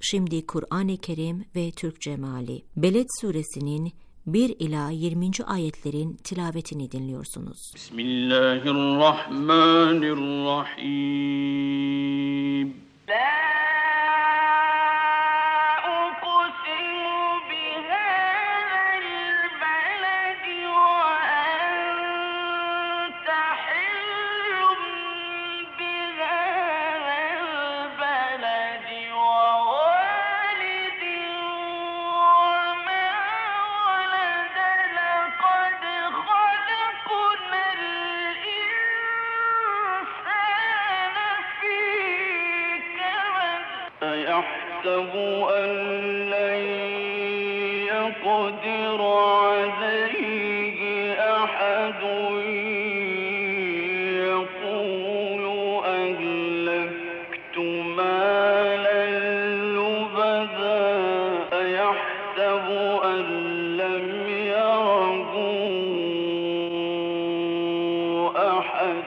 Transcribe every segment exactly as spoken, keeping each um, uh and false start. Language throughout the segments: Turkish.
Şimdi Kur'an-ı Kerim ve Türkçe meali. Beled suresinin bir ila yirminci ayetlerin tilavetini dinliyorsunuz. Bismillahirrahmanirrahim. يحسب أن لن يقدر عليه أحد يقول أهلكت مالا لبدا يحسب أن لم يره أحد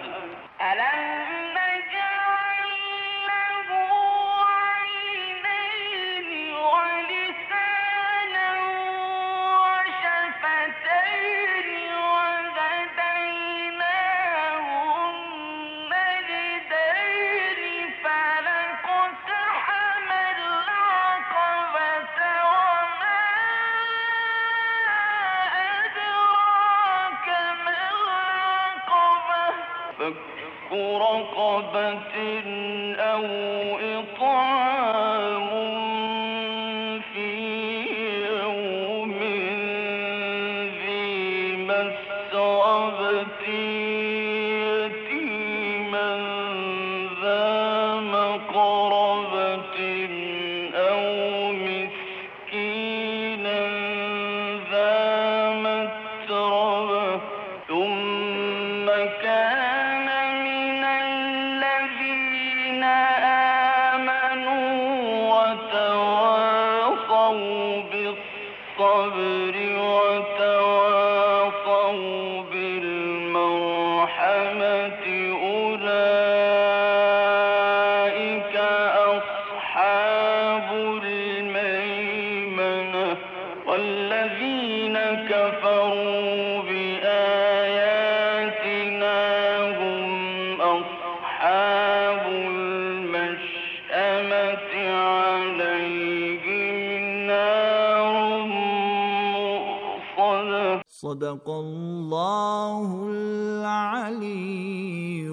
فك رقبة أو إطعام في يوم ذي مسغبة يتيما ذا مقربة أو مسكينا ذا متربة ثم كان والذين كفروا بآياتنا هم أصحاب المشأمة عليهم نار مؤصدة صدق الله العلي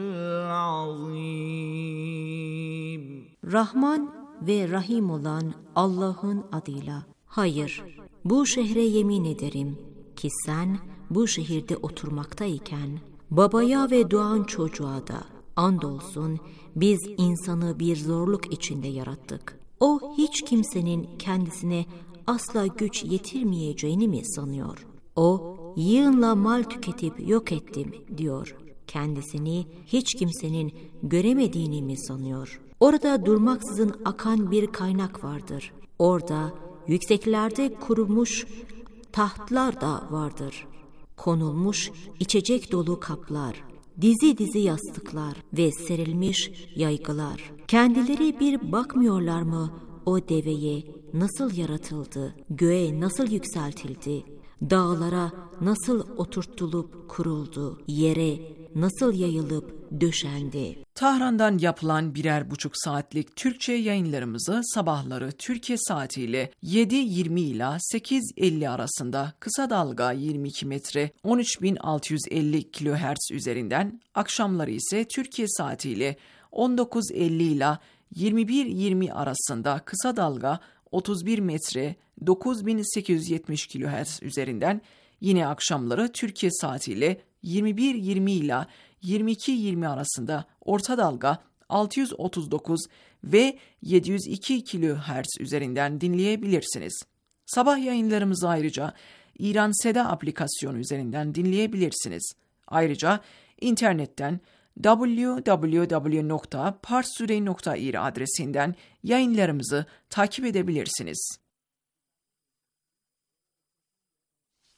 العظيم. Rahman ve Rahim olan Allah'ın adıyla. Hayır, bu şehre yemin ederim ki sen bu şehirde oturmaktayken babaya ve doğan çocuğa da andolsun biz insanı bir zorluk içinde yarattık. O hiç kimsenin kendisine asla güç yetirmeyeceğini mi sanıyor? O yığınla mal tüketip yok ettim diyor. Kendisini hiç kimsenin göremediğini mi sanıyor? Orada durmaksızın akan bir kaynak vardır. Orada yükseklerde kurumuş tahtlar da vardır. Konulmuş içecek dolu kaplar, dizi dizi yastıklar ve serilmiş yaygılar. Kendileri bir bakmıyorlar mı o deveye nasıl yaratıldı, göğe nasıl yükseltildi, dağlara nasıl oturtulup kuruldu, yere nasıl yayılıp döşendi. Tahran'dan yapılan birer buçuk saatlik Türkçe yayınlarımızı sabahları Türkiye saatiyle yedi yirmi ila sekiz elli arasında kısa dalga yirmi iki metre on üç bin altı yüz elli kilohertz üzerinden, akşamları ise Türkiye saatiyle on dokuz elli ila yirmi bir yirmi arasında kısa dalga otuz bir metre dokuz bin sekiz yüz yetmiş kilohertz üzerinden, yine akşamları Türkiye saatiyle yirmi bir yirmi ila yirmi iki yirmi arasında orta dalga altı yüz otuz dokuz ve yedi yüz iki kilohertz üzerinden dinleyebilirsiniz. Sabah yayınlarımızı ayrıca İran Seda aplikasyonu üzerinden dinleyebilirsiniz. Ayrıca internetten double-u double-u double-u nokta parstoday nokta ir adresinden yayınlarımızı takip edebilirsiniz.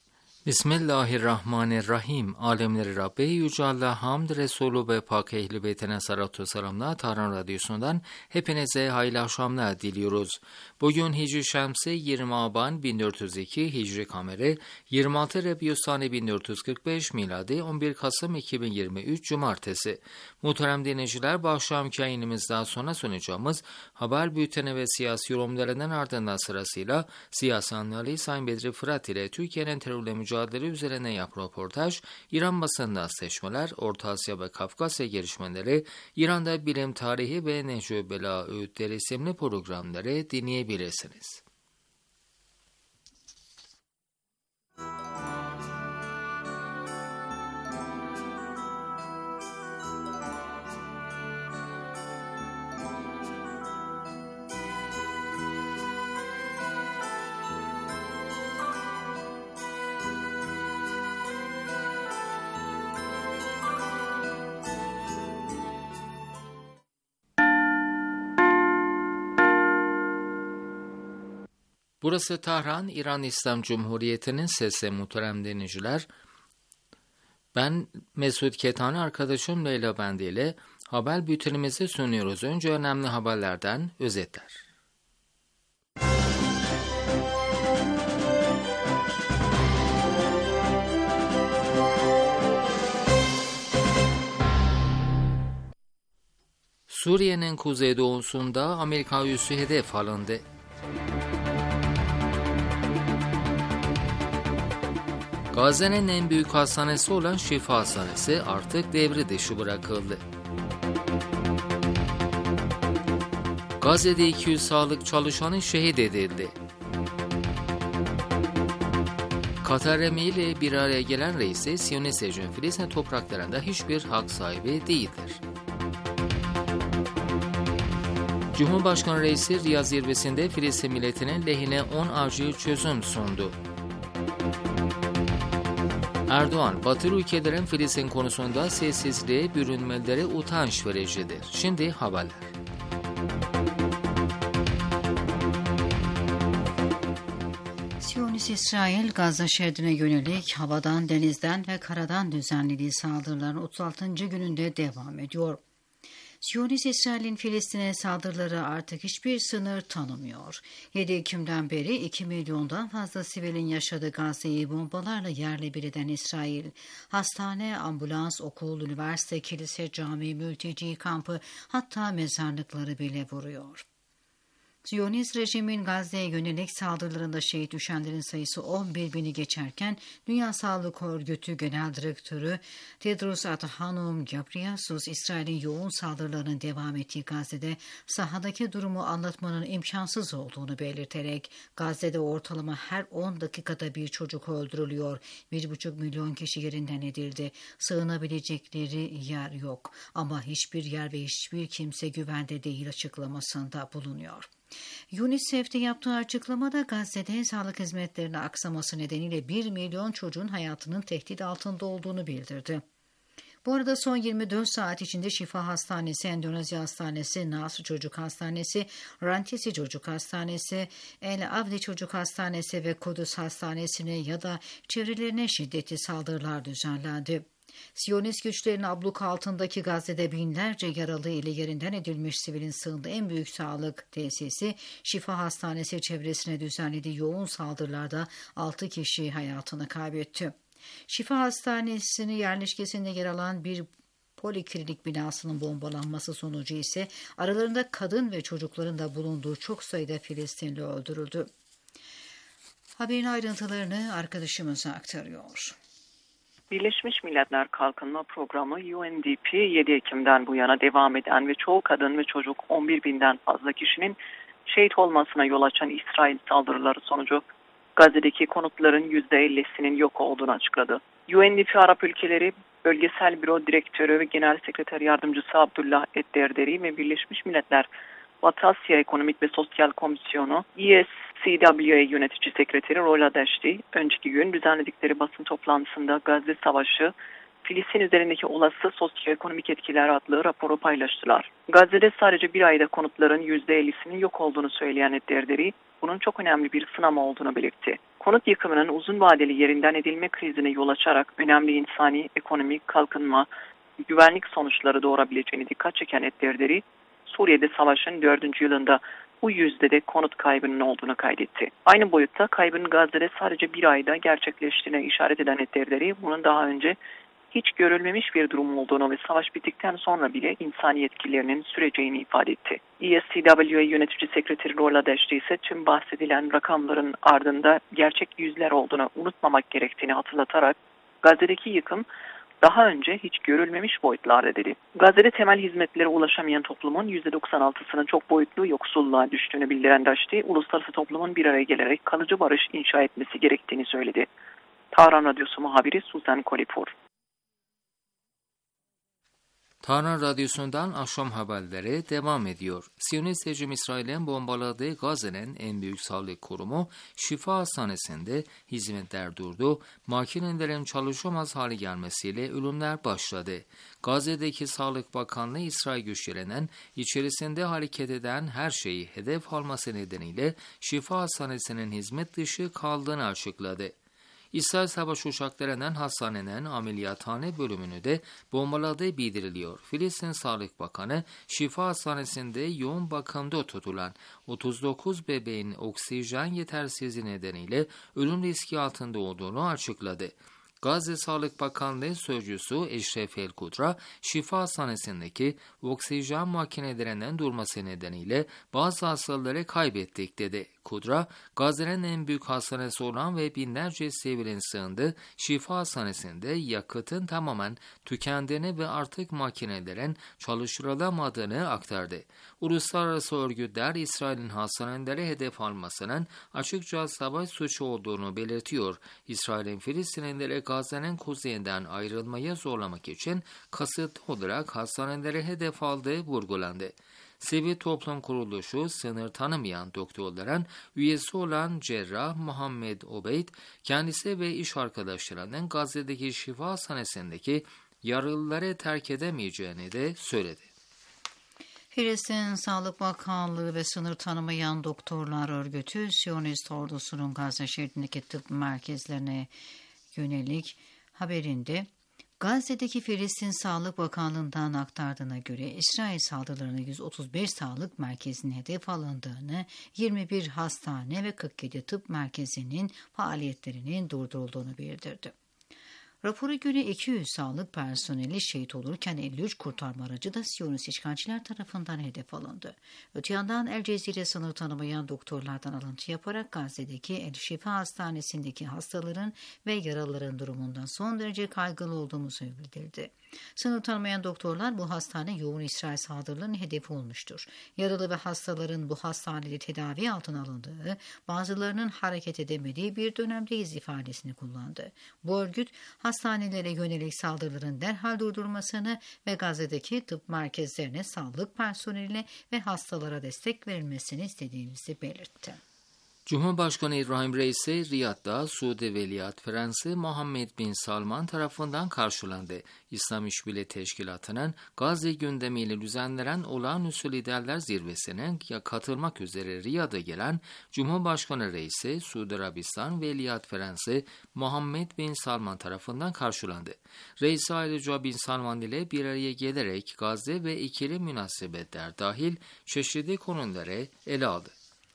Bismillahirrahmanirrahim. Alemleri Rabbi Yüce Allah hamd Resulü ve Pak Ehl-i Beytine salatu selamla Tahran Radyosu'ndan hepinize hayırlı akşamlar diliyoruz. Bugün Hicri Şemsi yirmi Aban bin dört yüz iki, Hicri Kameri yirmi altı Rebiyüsani bin dört yüz kırk beş, miladi on bir Kasım iki bin yirmi üç Cumartesi. Muhterem dinleyiciler, bu akşamki yayınımızdan sonra sunacağımız haber bülteni ve siyasi yorumlarından ardından sırasıyla siyasi analiz Sayın Bedri Fırat ile Türkiye'nin terörle mücadele üzerine yap röportaj, İran basından seçmeler, Orta Asya ve Kafkasya gelişmeleri, İran'da bilim tarihi ve Nehcü Bela öğütleri isimli programları dinleyebilirsiniz. Burası Tahran, İran İslam Cumhuriyeti'nin sesi. Muhterem dinleyiciler. Ben Mesut Ketani, arkadaşım Leyla Bendi ile haber bültenimizi sunuyoruz. Önce önemli haberlerden özetler. Suriye'nin kuzeydoğusunda Amerika üssü hedef alındı. Gazze'nin en büyük hastanesi olan Şifa Hastanesi artık devre dışı bırakıldı. Gazze'de iki yüz sağlık çalışanı şehit edildi. Katar emriyle bir araya gelen reisi, Siyonist rejim Filistin topraklarında hiçbir hak sahibi değildir. Cumhurbaşkanı Reisi Riyad zirvesinde Filistin milletinin lehine on acil çözüm sundu. Erdoğan, Batı ülkelerin Filistin konusunda sessizliğe bürünmeleri utanç vericidir. Şimdi haberler. Siyonist İsrail, Gazze şeridine yönelik havadan, denizden ve karadan düzenlediği saldırıların otuz altıncı gününde devam ediyor. Siyonist İsrail'in Filistin'e saldırıları artık hiçbir sınır tanımıyor. yedi Ekim'den beri iki milyondan fazla sivilin yaşadığı Gazze'yi bombalarla yerle bir eden İsrail, hastane, ambulans, okul, üniversite, kilise, cami, mülteci kampı, hatta mezarlıkları bile vuruyor. Siyonist rejimin Gazze'ye yönelik saldırılarında şehit düşenlerin sayısı on bir bini geçerken Dünya Sağlık Örgütü Genel Direktörü Tedros Adhanom Ghebreyesus, İsrail'in yoğun saldırılarının devam ettiği Gazze'de sahadaki durumu anlatmanın imkansız olduğunu belirterek Gazze'de ortalama her on dakikada bir çocuk öldürülüyor, bir buçuk milyon kişi yerinden edildi, sığınabilecekleri yer yok ama hiçbir yer ve hiçbir kimse güvende değil açıklamasında bulunuyor. UNICEF'te yaptığı açıklamada Gazze'de sağlık hizmetlerine aksaması nedeniyle bir milyon çocuğun hayatının tehdit altında olduğunu bildirdi. Bu arada son yirmi dört saat içinde Şifa Hastanesi, Endonezya Hastanesi, Nasr Çocuk Hastanesi, Rantisi Çocuk Hastanesi, El Avdi Çocuk Hastanesi ve Kudüs Hastanesi'ne ya da çevrelerine şiddetli saldırılar düzenlendi. Siyonist güçlerin abluka altındaki Gazze'de binlerce yaralı ile yerinden edilmiş sivilin sığındığı en büyük sağlık tesisi Şifa Hastanesi çevresine düzenlediği yoğun saldırılarda altı kişi hayatını kaybetti. Şifa Hastanesi'nin yerleşkesinde yer alan bir poliklinik binasının bombalanması sonucu ise aralarında kadın ve çocukların da bulunduğu çok sayıda Filistinli öldürüldü. Haberin ayrıntılarını arkadaşımıza aktarıyor. Birleşmiş Milletler Kalkınma Programı U N D P yedi Ekim'den bu yana devam eden ve çoğu kadın ve çocuk on bir binden fazla kişinin şehit olmasına yol açan İsrail saldırıları sonucu Gazze'deki konutların yüzde ellisinin yok olduğunu açıkladı. U N D P Arap Ülkeleri Bölgesel Büro Direktörü ve Genel Sekreter Yardımcısı Abdullah Edderderi ve Birleşmiş Milletler Batı Asya Ekonomik ve Sosyal Komisyonu E S C W A Yönetici Sekreteri Rola Deşti, önceki gün düzenledikleri basın toplantısında Gazze Savaşı Filistin üzerindeki olası sosyoekonomik etkiler adlı raporu paylaştılar. Gazze'de sadece bir ayda konutların yüzde ellisinin yok olduğunu söyleyen Edderderi, bunun çok önemli bir sınama olduğunu belirtti. Konut yıkımının uzun vadeli yerinden edilme krizine yol açarak önemli insani, ekonomik, kalkınma, güvenlik sonuçları doğurabileceğini dikkat çeken Edderderi, Suriye'de savaşın dördüncü yılında bu yüzde de konut kaybının olduğunu kaydetti. Aynı boyutta kaybın Gazze'de sadece bir ayda gerçekleştiğine işaret eden Edderderi, bunun daha önce hiç görülmemiş bir durum olduğunu ve savaş bittikten sonra bile insani etkilerinin süreceğini ifade etti. E S C W A yönetici sekreteri Rola Deşti ise tüm bahsedilen rakamların ardında gerçek yüzler olduğunu unutmamak gerektiğini hatırlatarak Gazze'deki yıkım daha önce hiç görülmemiş boyutlarda dedi. Gazze'de temel hizmetlere ulaşamayan toplumun yüzde doksan altısının çok boyutlu yoksulluğa düştüğünü bildiren Deşti, uluslararası toplumun bir araya gelerek kalıcı barış inşa etmesi gerektiğini söyledi. Tahran Radyosu muhabiri Suzan Kolipur. Tahran Radyosu'ndan akşam haberleri devam ediyor. Siyonist rejim İsrail'in bombaladığı Gazze'nin en büyük sağlık kurumu Şifa Hastanesi'nde hizmetler durdu. Makinelerin çalışamaz hale gelmesiyle ölümler başladı. Gazze'deki Sağlık Bakanlığı İsrail güçlerinin içerisinde hareket eden her şeyi hedef alması nedeniyle Şifa Hastanesi'nin hizmet dışı kaldığını açıkladı. İsrail savaş uçaklarının hastanenin ameliyathane bölümünü de bombaladığı bildiriliyor. Filistin Sağlık Bakanı, Şifa Hastanesi'nde yoğun bakımda tutulan otuz dokuz bebeğin oksijen yetersizliği nedeniyle ölüm riski altında olduğunu açıkladı. Gazze Sağlık Bakanlığı Sözcüsü Eşref El Kudra, Şifa Hastanesi'ndeki oksijen makinelerinin durması nedeniyle bazı hastaları kaybettik dedi. Kudra, Gazze'nin en büyük hastanesi olan ve binlerce sivilin sığındığı Şifa Hastanesi'nde yakıtın tamamen tükendiğini ve artık makinelerin çalıştırılamadığını aktardı. Uluslararası örgütler İsrail'in hastaneleri hedef almasının açıkça savaş suçu olduğunu belirtiyor. İsrail'in Filistinlileri Gazze'nin kuzeyinden ayrılmaya zorlamak için kasıtlı olarak hastaneleri hedef aldığı vurgulandı. Sivil Toplum Kuruluşu sınır tanımayan doktorların üyesi olan cerrah Muhammed Obeyd, kendisi ve iş arkadaşlarının Gazze'deki Şifa Hastanesi'ndeki yaralıları terk edemeyeceğini de söyledi. Filistin Sağlık Bakanlığı ve Sınır Tanımayan Doktorlar Örgütü, Siyonist ordusunun Gazze şeridindeki tıp merkezlerine yönelik haberinde Gazze'deki Filistin Sağlık Bakanlığı'ndan aktardığına göre İsrail saldırılarına yüz otuz beş sağlık merkezinin hedef alındığını, yirmi bir hastane ve kırk yedi tıp merkezinin faaliyetlerinin durdurulduğunu bildirdi. Rapora göre iki yüz sağlık personeli şehit olurken elli üç kurtarma aracı da Siyonist işgalciler tarafından hedef alındı. Öte yandan El Cezire sınır tanımayan doktorlardan alıntı yaparak Gazze'deki El Şifa Hastanesi'ndeki hastaların ve yaralıların durumundan son derece kaygılı olduğumuzu bildirdi. Sınır tanımayan doktorlar bu hastane yoğun İsrail saldırılarının hedefi olmuştur. Yaralı ve hastaların bu hastanede tedavi altına alındığı, bazılarının hareket edemediği bir dönemdeyiz ifadesini kullandı. Bu örgüt hastanelere yönelik saldırıların derhal durdurulmasını ve Gazze'deki tıp merkezlerine sağlık personeline ve hastalara destek verilmesini istediğimizi belirtti. Cumhurbaşkanı İbrahim Reisi, Riyad'da Suudi Veliaht Prensi Muhammed Bin Salman tarafından karşılandı. İslam İşbirliği Teşkilatı'nın Gazze gündemiyle düzenlenen olağanüstü liderler zirvesine katılmak üzere Riyad'a gelen Cumhurbaşkanı Reisi, Suudi Arabistan Veliaht Prensi Muhammed Bin Salman tarafından karşılandı. Reisi ayrıca Bin Salman ile bir araya gelerek Gazze ve ikili münasebetler dahil çeşitli konuları ele aldı.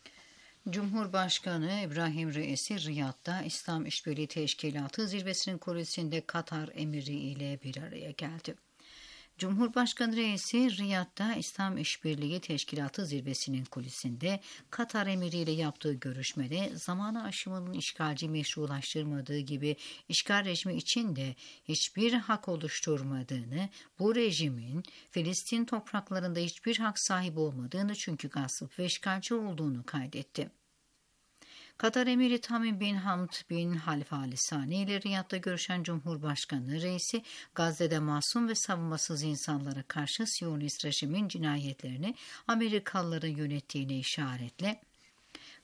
Cumhurbaşkanı İbrahim Reisi Riyad'da İslam İşbirliği Teşkilatı zirvesinin kulisinde Katar emiri ile bir araya geldi. Cumhurbaşkanı Reisi Riyad'da İslam İşbirliği Teşkilatı zirvesinin kulisinde Katar emiriyle yaptığı görüşmede zamanı aşımının işgalci meşrulaştırmadığı gibi işgal rejimi için de hiçbir hak oluşturmadığını, bu rejimin Filistin topraklarında hiçbir hak sahibi olmadığını çünkü gasp ve işgalci olduğunu kaydetti. Katar Emiri Tamim bin Hamd bin Halife Al Sani ile Riyad'da görüşen Cumhurbaşkanı Reisi, Gazze'de masum ve savunmasız insanlara karşı Siyonist rejimin cinayetlerini Amerikalıların yönettiğine işaretle,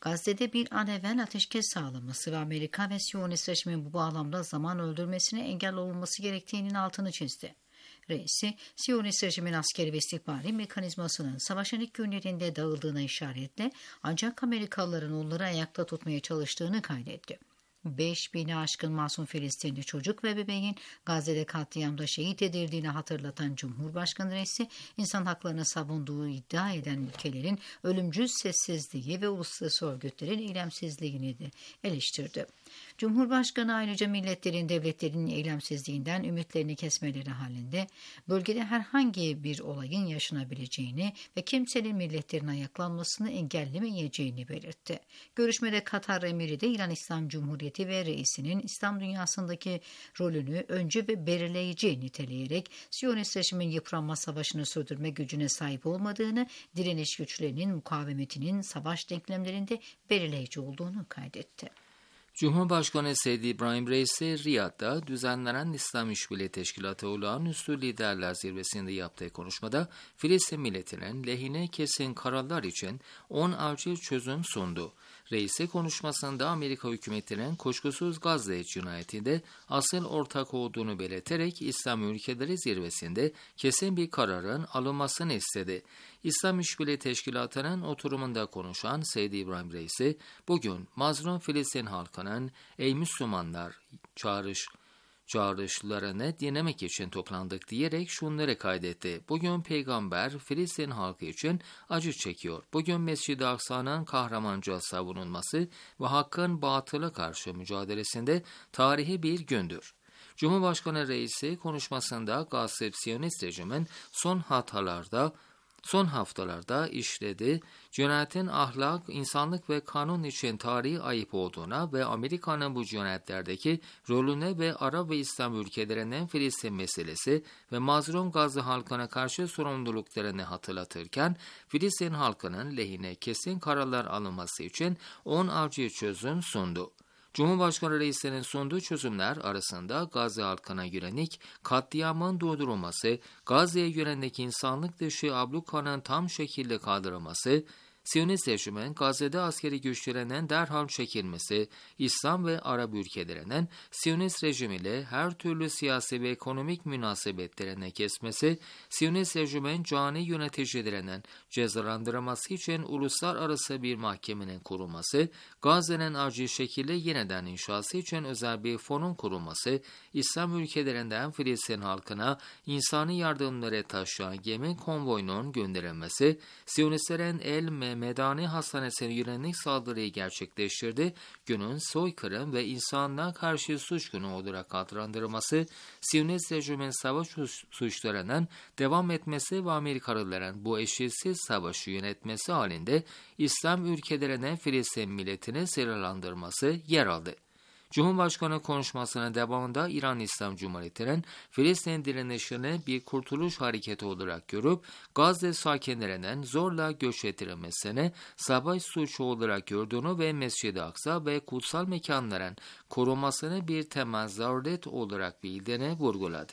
Gazze'de bir an evvel ateşkes sağlaması ve Amerika ve Siyonist rejimin bu bağlamda zaman öldürmesine engel olunması gerektiğinin altını çizdi. Reisi, Siyonist rejimin askeri ve istihbari mekanizmasının savaşın ilk günlerinde dağıldığına işaretle ancak Amerikalıların onları ayakta tutmaya çalıştığını kaydetti. beş bini aşkın masum Filistinli çocuk ve bebeğin Gazze'de katliamda şehit edildiğini hatırlatan Cumhurbaşkanı Reisi, insan haklarını savunduğu iddia eden ülkelerin ölümcül sessizliği ve uluslararası örgütlerin eylemsizliğini de eleştirdi. Cumhurbaşkanı ayrıca milletlerin, devletlerin eylemsizliğinden ümitlerini kesmeleri halinde bölgede herhangi bir olayın yaşanabileceğini ve kimsenin milletlerin ayaklanmasını engellemeyeceğini belirtti. Görüşmede Katar Emiri de İran İslam Cumhuriyeti ve reisinin İslam dünyasındaki rolünü öncü ve belirleyici niteleyerek Siyonist rejimin yıpranma savaşını sürdürme gücüne sahip olmadığını, direniş güçlerinin mukavemetinin savaş denklemlerinde belirleyici olduğunu kaydetti. Cumhurbaşkanı Seyyid İbrahim Reisi, Riyad'da düzenlenen İslam İşbirliği Teşkilatı Olağanüstü Liderler Zirvesi'nde yaptığı konuşmada Filistin milletinin lehine kesin kararlar için on acil çözüm sundu. Reisi konuşmasında Amerika hükümetinin kuşkusuz Gazze cinayetinde asıl ortak olduğunu belirterek İslam ülkeleri zirvesinde kesin bir kararın alınmasını istedi. İslam İşbirliği Teşkilatı'nın oturumunda konuşan Seyyid İbrahim Reisi, bugün mazlum Filistin halkının ey Müslümanlar çağrış çağrışlarını dinlemek için toplandık diyerek şunları kaydetti. Bugün peygamber Filistin halkı için acı çekiyor. Bugün Mescid-i Aksa'nın kahramanca savunulması ve hakkın batıla karşı mücadelesinde tarihi bir gündür. Cumhurbaşkanı Reisi konuşmasında Gassip Siyonist rejimin son hatalarda Son haftalarda işledi, cinayetin ahlak, insanlık ve kanun için tarihi ayıp olduğuna ve Amerika'nın bu cinayetlerdeki rolüne ve Arap ve İslam ülkelerinin Filistin meselesi ve mazlum Gazze halkına karşı sorumluluklarını hatırlatırken, Filistin halkının lehine kesin kararlar alınması için on acil çözüm sundu. Cumhurbaşkanı Reisi'nin sunduğu çözümler arasında Gazze halkına yönelik katliamın durdurulması, Gazze'ye yönelik insanlık dışı ablukanın tam şekilde kaldırılması, Siyonist rejimin Gazze'de askeri güçlerinin derhal çekilmesi, İslam ve Arap ülkelerinin Siyonist rejim ile her türlü siyasi ve ekonomik münasebetlerine kesmesi, Siyonist rejimin cani yöneticilerinin cezalandırılması için uluslararası bir mahkemenin kurulması, Gazze'nin acil şekilde yeniden inşası için özel bir fonun kurulması, İslam ülkelerinden Filistin halkına insani yardımları taşıyan gemi konvoyunun gönderilmesi, Siyonistlerin El Medani Hastanesi'ne yönelik saldırıyı gerçekleştirdi, günün soykırım ve insanlığa karşı suç günü olarak adlandırılması, Siyonist rejimin savaş suçlarının devam etmesi ve Amerikalıların bu eşitsiz savaşı yönetmesi halinde İslam ülkelerine Filistin milletini silahlandırması yer aldı. Cumhurbaşkanı konuşmasının devamında İran İslam Cumhuriyeti'nin Filistin direnişini bir kurtuluş hareketi olarak görüp Gazze sakinlerinin zorla göç ettirilmesini savaş suçu olarak gördüğünü ve Mescid-i Aksa ve kutsal mekanların korunmasını bir temel zaruret olarak bildiğini vurguladı.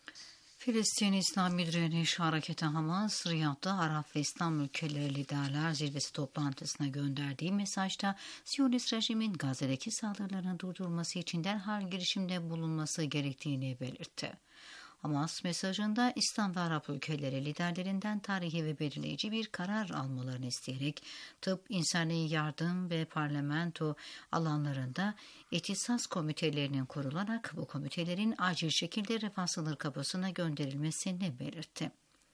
Filistin İslami Direniş Hareketi Hamas, Riyad'da Arap ve İslam ülkeleri liderler zirvesi toplantısına gönderdiği mesajda Siyonist rejimin Gazze'deki saldırılarını durdurması için derhal girişimde bulunması gerektiğini belirtti. Hamas mesajında İslam ve Arap ülkeleri liderlerinden tarihi ve belirleyici bir karar almalarını isteyerek tıp, insani yardım ve parlamento alanlarında ihtisas komitelerinin kurularak bu komitelerin acil şekilde Refah sınır kapısına gönderilmesini belirtti.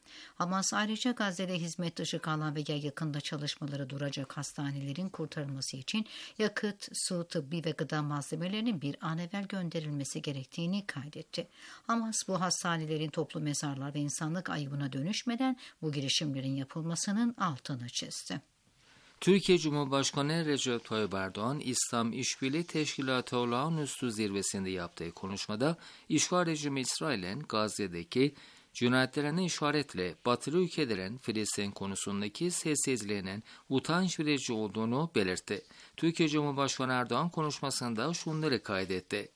Hamas ayrıca Gazze'de hizmet dışı kalan veya yakında çalışmaları duracak hastanelerin kurtarılması için yakıt, su, tıbbi ve gıda malzemelerinin bir an evvel gönderilmesi gerektiğini kaydetti. Hamas bu hastanelerin toplu mezarlar ve insanlık ayıbına dönüşmeden bu girişimlerin yapılmasının altını çizdi. Türkiye Cumhurbaşkanı Recep Tayyip Erdoğan, İslam İşbirliği Teşkilatı Olağanüstü Zirvesi'nde yaptığı konuşmada işgal rejimi İsrail'in Gazze'deki cinayetlerine işaretle Batılı ülkelerin Filistin konusundaki sessizliğinin utanç verici olduğunu belirtti. Türkiye Cumhurbaşkanı Erdoğan konuşmasında şunları kaydetti.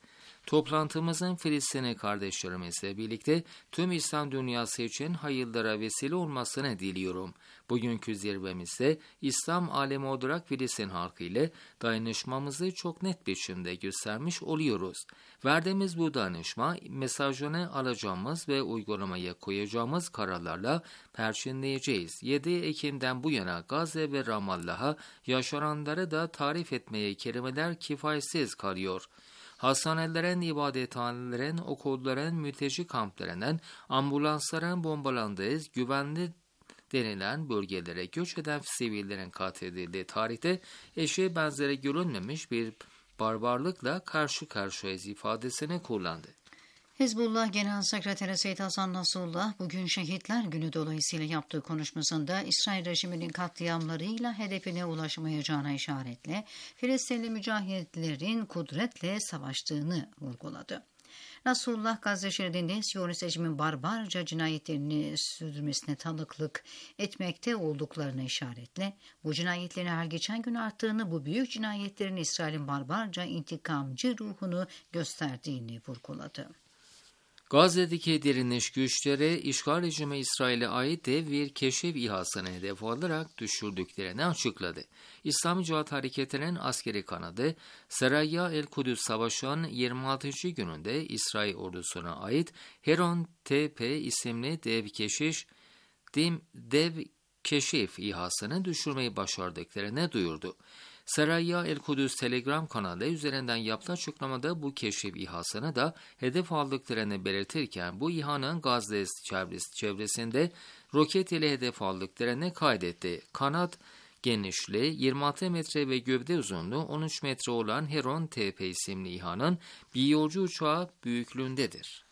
Toplantımızın Filistinli kardeşlerimizle birlikte tüm İslam dünyası için hayırlara vesile olmasını diliyorum. Bugünkü zirvemizde İslam alemi olarak Filistin halkı ile dayanışmamızı çok net biçimde göstermiş oluyoruz. Verdiğimiz bu dayanışma mesajını alacağımız ve uygulamaya koyacağımız kararlarla perçinleyeceğiz. yedi Ekim'den bu yana Gazze ve Ramallah'a yaşananları da tarif etmeye kelimeler kifayetsiz kalıyor. Hastanelerin, ibadethanelerin, okulların, mülteci kamplarının, ambulansların bombalandığı, güvenli denilen bölgelere göç eden sivillerin katledildiği tarihte eşi benzeri görülmemiş bir barbarlıkla karşı karşıyayız ifadesini kullandı. Hizbullah Genel Sekreteri Seyyid Hasan Nasrullah bugün Şehitler Günü dolayısıyla yaptığı konuşmasında İsrail rejiminin katliamlarıyla hedefine ulaşmayacağına işaretle Filistinli mücahitlerin kudretle savaştığını vurguladı. Nasrullah Gazze şeridinde Siyonist rejimin barbarca cinayetlerini sürdürmesine tanıklık etmekte olduklarına işaretle bu cinayetlerin her geçen gün arttığını, bu büyük cinayetlerin İsrail'in barbarca intikamcı ruhunu gösterdiğini vurguladı. Gazze'deki direniş güçleri işgal rejimi İsrail'e ait dev bir keşif İHA'sını hedef alarak düşürdüklerini açıkladı. İslami Cihat Hareketi'nin askeri kanadı Seraya El Kudüs Savaşı'nın yirmi altıncı gününde İsrail ordusuna ait Heron T P isimli dev keşiş dev keşif İHA'sını düşürmeyi başardıklarını duyurdu. Seraya El Kudüs Telegram kanalı üzerinden yaptığı açıklamada bu keşif İHA'sını da hedef aldıklarını belirtirken bu İHA'nın Gazze çevresinde roket ile hedef aldıklarını kaydetti. Kanat genişliği yirmi altı metre ve gövde uzunluğu on üç metre olan Heron T P isimli İHA'nın bir yolcu uçağı büyüklüğündedir.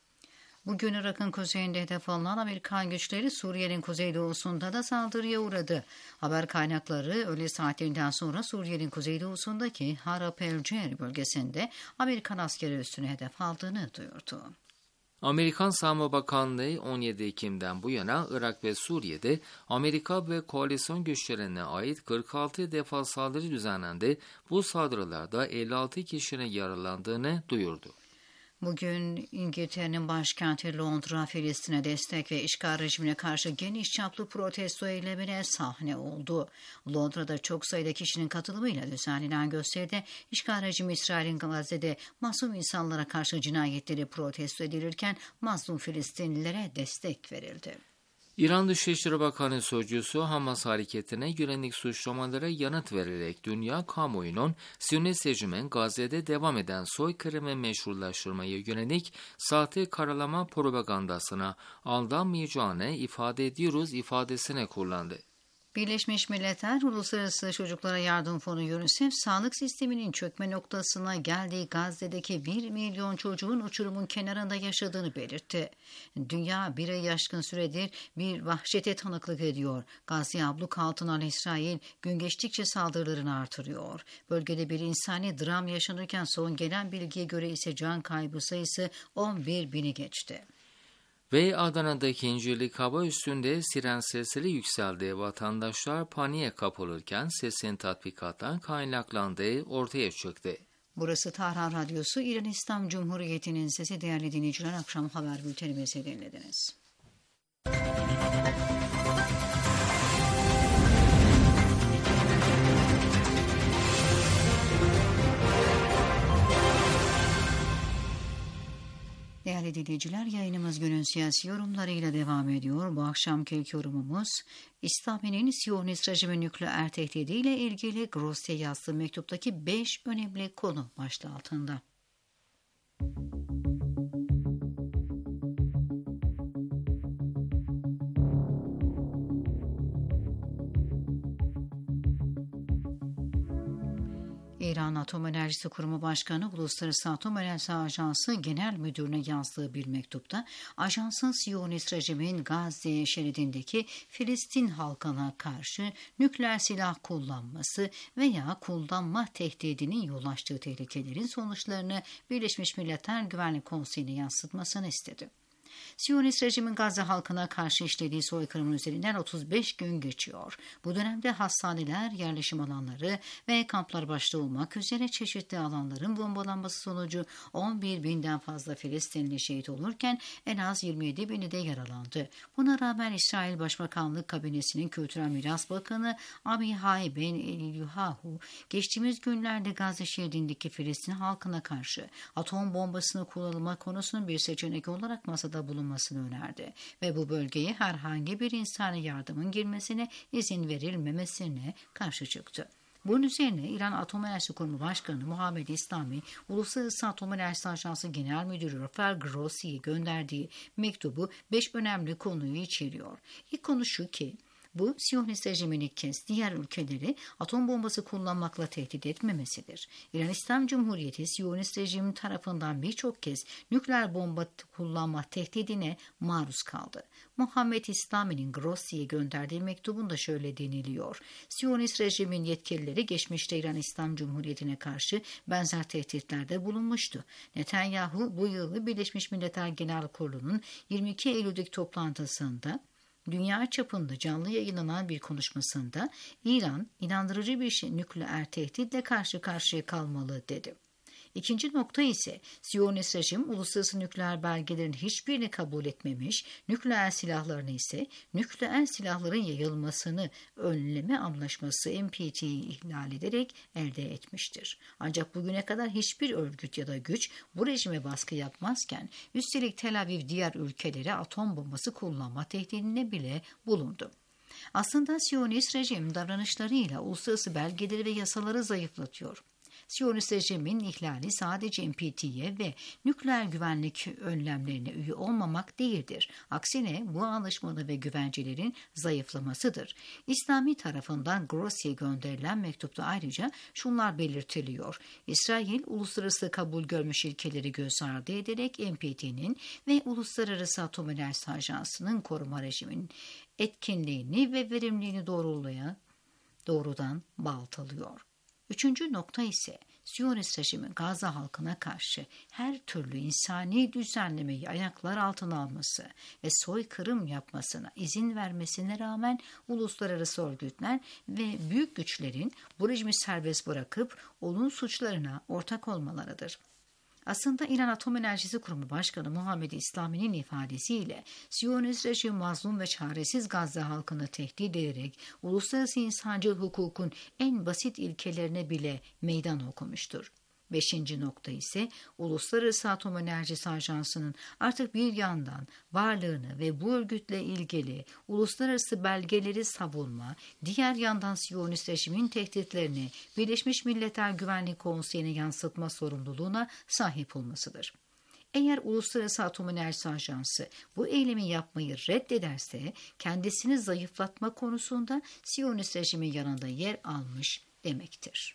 Bugün Irak'ın kuzeyinde hedef alınan Amerikan güçleri Suriye'nin kuzeydoğusunda da saldırıya uğradı. Haber kaynakları öğle saatlerinden sonra Suriye'nin kuzeydoğusundaki Harab el-Cer bölgesinde Amerikan askeri üssünü hedef aldığını duyurdu. Amerikan Savunma Bakanlığı on yedi Ekim'den bu yana Irak ve Suriye'de Amerika ve koalisyon güçlerine ait kırk altı defa saldırı düzenlendi. Bu saldırılarda elli altı kişinin yaralandığını duyurdu. Bugün İngiltere'nin başkenti Londra, Filistin'e destek ve işgal rejimine karşı geniş çaplı protesto eylemine sahne oldu. Londra'da çok sayıda kişinin katılımıyla düzenlenen gösteride işgal rejimi İsrail'in Gazze'de masum insanlara karşı cinayetleri protesto edilirken mazlum Filistinlilere destek verildi. İran Dışişleri Bakanı Sözcüsü Hamas hareketine yönelik suçlamalara yanıt vererek dünya kamuoyunun Siyonist rejimin Gazze'de devam eden soykırımı meşrulaştırmaya yönelik sahte karalama propagandasına aldanmayacağını ifade ediyoruz ifadesine kullandı. Birleşmiş Milletler Uluslararası Çocuklara Yardım Fonu UNICEF, sağlık sisteminin çökme noktasına geldiği Gazze'deki bir milyon çocuğun uçurumun kenarında yaşadığını belirtti. Dünya bir ay aşkın süredir bir vahşete tanıklık ediyor. Gazze abluk altına alan İsrail gün geçtikçe saldırılarını artırıyor. Bölgede bir insani dram yaşanırken son gelen bilgiye göre ise can kaybı sayısı on bir bini geçti. Ve Adana'daki İncirlik hava üstünde siren sesleri yükseldi. Vatandaşlar paniğe kapılırken sesin tatbikattan kaynaklandığı ortaya çıktı. Burası Tahran Radyosu, İran İslam Cumhuriyeti'nin sesi. Değerli dinleyiciler, akşam haber bültenimizi dinlediniz. Değerli dinleyiciler, yayınımız günün siyasi yorumlarıyla devam ediyor. Bu akşamki ilk yorumumuz, İslami'nin Siyonist rejimin nükleer tehdidiyle ilgili Gross'e yazdığı mektuptaki beş önemli konu başlığı altında. İran Atom Enerjisi Kurumu Başkanı Uluslararası Atom Enerjisi Ajansı Genel Müdürü'ne yazdığı bir mektupta ajansın Siyonist rejimin Gazze şeridindeki Filistin halkına karşı nükleer silah kullanması veya kullanma tehdidinin yol açtığı tehlikelerin sonuçlarını Birleşmiş Milletler Güvenlik Konseyi'ne yansıtmasını istedi. Siyonist rejimin Gazze halkına karşı işlediği soykırımın üzerinden otuz beş gün geçiyor. Bu dönemde hastaneler, yerleşim alanları ve kamplar başta olmak üzere çeşitli alanların bombalanması sonucu on bir binden fazla Filistinli şehit olurken en az yirmi yedi bini de yaralandı. Buna rağmen İsrail Başbakanlık Kabinesi'nin Kültürel Miras Bakanı Amihai Ben Eliyahu geçtiğimiz günlerde Gazze şeridindeki Filistin halkına karşı atom bombasını kullanılma konusunun bir seçenek olarak masada bulunmasını önerdi ve bu bölgeye herhangi bir insani yardımın girmesine izin verilmemesine karşı çıktı. Bunun üzerine İran Atom Enerjisi Kurumu Başkanı Muhammed İslami, Uluslararası Atom Enerjisi Ajansı Genel Müdürü Rafael Grossi'ye gönderdiği mektubu beş önemli konuyu içeriyor. İlk konu şu ki, bu, Siyonist rejimin ilk kez diğer ülkeleri atom bombası kullanmakla tehdit etmemesidir. İran İslam Cumhuriyeti, Siyonist rejim tarafından birçok kez nükleer bomba kullanma tehdidine maruz kaldı. Muhammed İslami'nin Grossi'ye gönderdiği mektubunda şöyle deniliyor. Siyonist rejimin yetkilileri geçmişte İran İslam Cumhuriyeti'ne karşı benzer tehditlerde bulunmuştu. Netanyahu bu yıl Birleşmiş Milletler Genel Kurulu'nun yirmi iki Eylül'deki toplantısında dünya çapında canlı yayınlanan bir konuşmasında İran inandırıcı bir şey, nükleer tehditle karşı karşıya kalmalı dedi. İkinci nokta ise Siyonist rejim uluslararası nükleer belgelerin hiçbirini kabul etmemiş, nükleer silahlarını ise nükleer silahların yayılmasını önleme anlaşması N P T'yi ihlal ederek elde etmiştir. Ancak bugüne kadar hiçbir örgüt ya da güç bu rejime baskı yapmazken üstelik Tel Aviv diğer ülkelere atom bombası kullanma tehdidine bile bulundu. Aslında Siyonist rejim davranışlarıyla uluslararası belgeleri ve yasaları zayıflatıyor. Siyonist rejimin ihlali sadece N P T'ye ve nükleer güvenlik önlemlerine üye olmamak değildir. Aksine bu anlaşmalı ve güvencelerin zayıflamasıdır. İslami tarafından Grossi'ye gönderilen mektupta ayrıca şunlar belirtiliyor. İsrail, uluslararası kabul görmüş ilkeleri göz ardı ederek N P T'nin ve Uluslararası Atom Enerjisi Ajansı'nın koruma rejiminin etkinliğini ve verimliliğini doğrulayan doğrudan baltalıyor. Üçüncü nokta ise Siyonist rejimin Gazze halkına karşı her türlü insani düzenlemeyi ayaklar altına alması ve soykırım yapmasına izin vermesine rağmen uluslararası örgütler ve büyük güçlerin bu rejimi serbest bırakıp onun suçlarına ortak olmalarıdır. Aslında İran Atom Enerjisi Kurumu Başkanı Muhammed İslami'nin ifadesiyle Siyonist rejim mazlum ve çaresiz Gazze halkını tehdit ederek uluslararası insancıl hukukun en basit ilkelerine bile meydan okumuştur. Beşinci nokta ise Uluslararası Atom Enerjisi Ajansı'nın artık bir yandan varlığını ve bu örgütle ilgili uluslararası belgeleri savunma, diğer yandan Siyonist rejimin tehditlerini Birleşmiş Milletler Güvenlik Konseyi'ne yansıtma sorumluluğuna sahip olmasıdır. Eğer Uluslararası Atom Enerjisi Ajansı bu eylemi yapmayı reddederse kendisini zayıflatma konusunda Siyonist rejimin yanında yer almış demektir.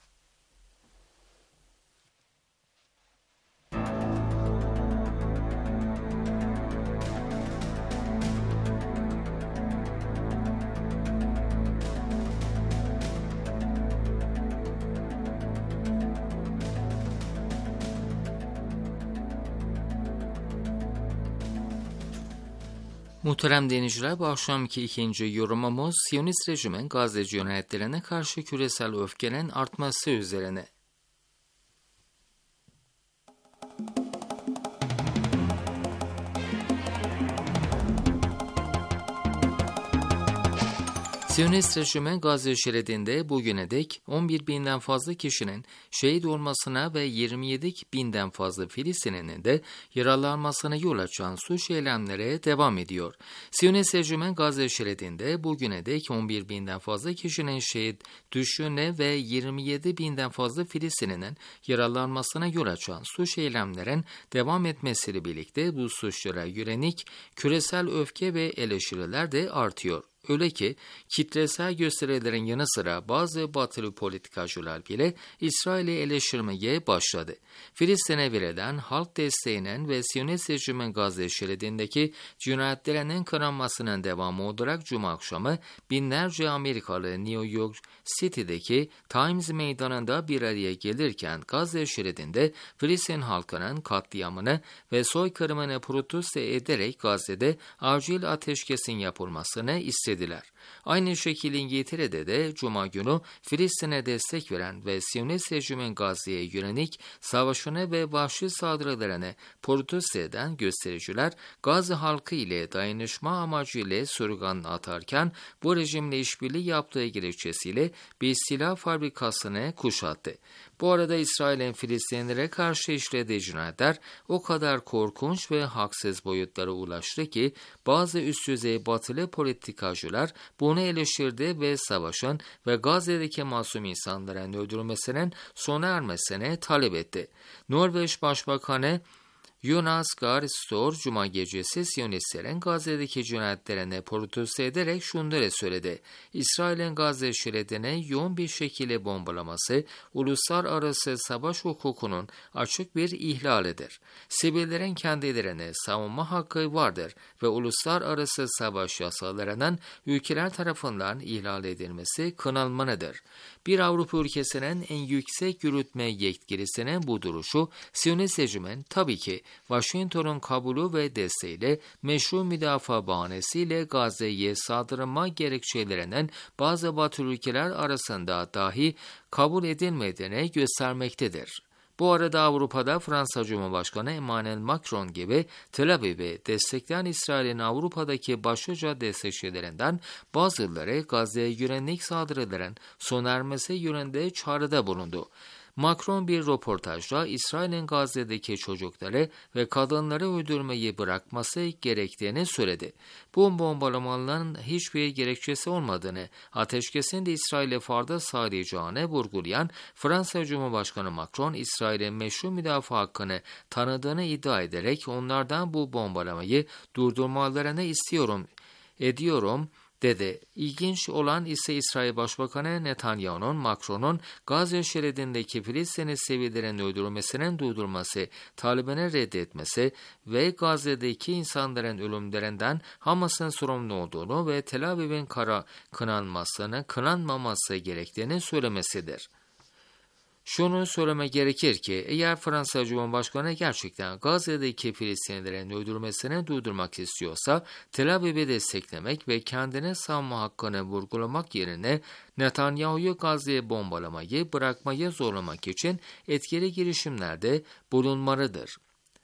Muhterem dinleyiciler, bu akşamki ikinci yorumumuz Siyonist rejimin Gazze yöneticilerine karşı küresel öfkenin artması üzerine. Siyonist rejimi Gazze şeridinde bugüne dek on bir binden fazla kişinin şehit olmasına ve yirmi yedi binden fazla Filistinli'nin de yaralanmasına yol açan suç eylemlere devam ediyor. Siyonist rejimi Gazze şeridinde bugüne dek on bir binden fazla kişinin şehit düştüğüne ve yirmi yedi binden fazla Filistinli'nin yaralanmasına yol açan suç eylemlerin devam etmesiyle birlikte bu suçlara yönelik küresel öfke ve eleştiriler de artıyor. Öyle ki kitlesel gösterilerin yanı sıra bazı batılı politikacılar bile İsrail'i eleştirmeye başladı. Filistin'e verilen halk desteğinin ve Siyonist rejimin Gazze şeridindeki cinayetlerinin kınanmasının devamı olarak Cuma akşamı binlerce Amerikalı New York City'deki Times Meydanı'nda bir araya gelirken Gazze şeridinde Filistin halkının katliamını ve soykırımını protesto ederek Gazze'de acil ateşkesin yapılmasını istediler. Aynı şekilde İngiltere'de de Cuma günü Filistin'e destek veren ve Siyonist rejimin Gazze'ye yönelik savaşını ve vahşi saldırılarını protesto eden göstericiler Gazze halkı ile dayanışma amacıyla slogan atarken bu rejimle işbirliği yaptığı gerekçesiyle bir silah fabrikasını kuşattı. Bu arada İsrail'in Filistinlere karşı işlediği cinayetler o kadar korkunç ve haksız boyutlara ulaştı ki bazı üst düzey batılı politikacılar bunu eleştirdi ve savaşın ve Gazze'deki masum insanların öldürülmesinin sona ermesini talep etti. Norveç Başbakanı Jonas Gahr Store Cuma gecesi Siyonistlerin Gazze'deki cinayetlerine protesto ederek şunları söyledi. İsrail'in Gazze şeridini yoğun bir şekilde bombalaması uluslararası savaş hukukunun açık bir ihlalidir. Sivillerin kendilerine savunma hakkı vardır ve uluslararası savaş yasalarının ülkeler tarafından ihlal edilmesi kınanmalıdır. Bir Avrupa ülkesinin en yüksek yürütme yetkilisinin bu duruşu Siyonist rejimin tabii ki Washington'un kabulü ve desteğiyle meşru müdafaa bahanesiyle Gazze'ye saldırma gerekçelerinin bazı Batı ülkeler arasında dahi kabul edilmediğini göstermektedir. Bu arada Avrupa'da Fransa Cumhurbaşkanı Emmanuel Macron gibi Tel Aviv'i destekleyen İsrail'in Avrupa'daki başlıca destekçilerinden bazıları Gazze'ye yönelik saldırıların sona ermesi yönünde çağrıda bulundu. Macron bir röportajda İsrail'in Gazze'deki çocukları ve kadınları öldürmeyi bırakması gerektiğini söyledi. Bu bombalamaların hiçbir gerekçesi olmadığını, ateşkesin de İsrail'e fayda sağlayacağını vurgulayan Fransa Cumhurbaşkanı Macron, İsrail'in meşru müdafaa hakkını tanıdığını iddia ederek onlardan bu bombalamayı durdurmalarını istiyorum, ediyorum, dedi. İlginç olan ise İsrail Başbakanı Netanyahu'nun Macron'un Gazze şeridindeki Filistinli sivillerin öldürülmesinin durdurması talebini reddetmesi ve Gazze'deki insanların ölümlerinden Hamas'ın sorumlu olduğunu ve Tel Aviv'in kara kınanmasını kınanmaması gerektiğini söylemesidir. Şunu söyleme gerekir ki eğer Fransa Cumhurbaşkanı gerçekten Gazze'deki Filistinlilerin öldürülmesini durdurmak istiyorsa Tel Aviv'i desteklemek ve kendine savunma hakkını vurgulamak yerine Netanyahu'yu Gazze'ye bombalamayı bırakmayı zorlamak için etkili girişimlerde bulunmalıdır.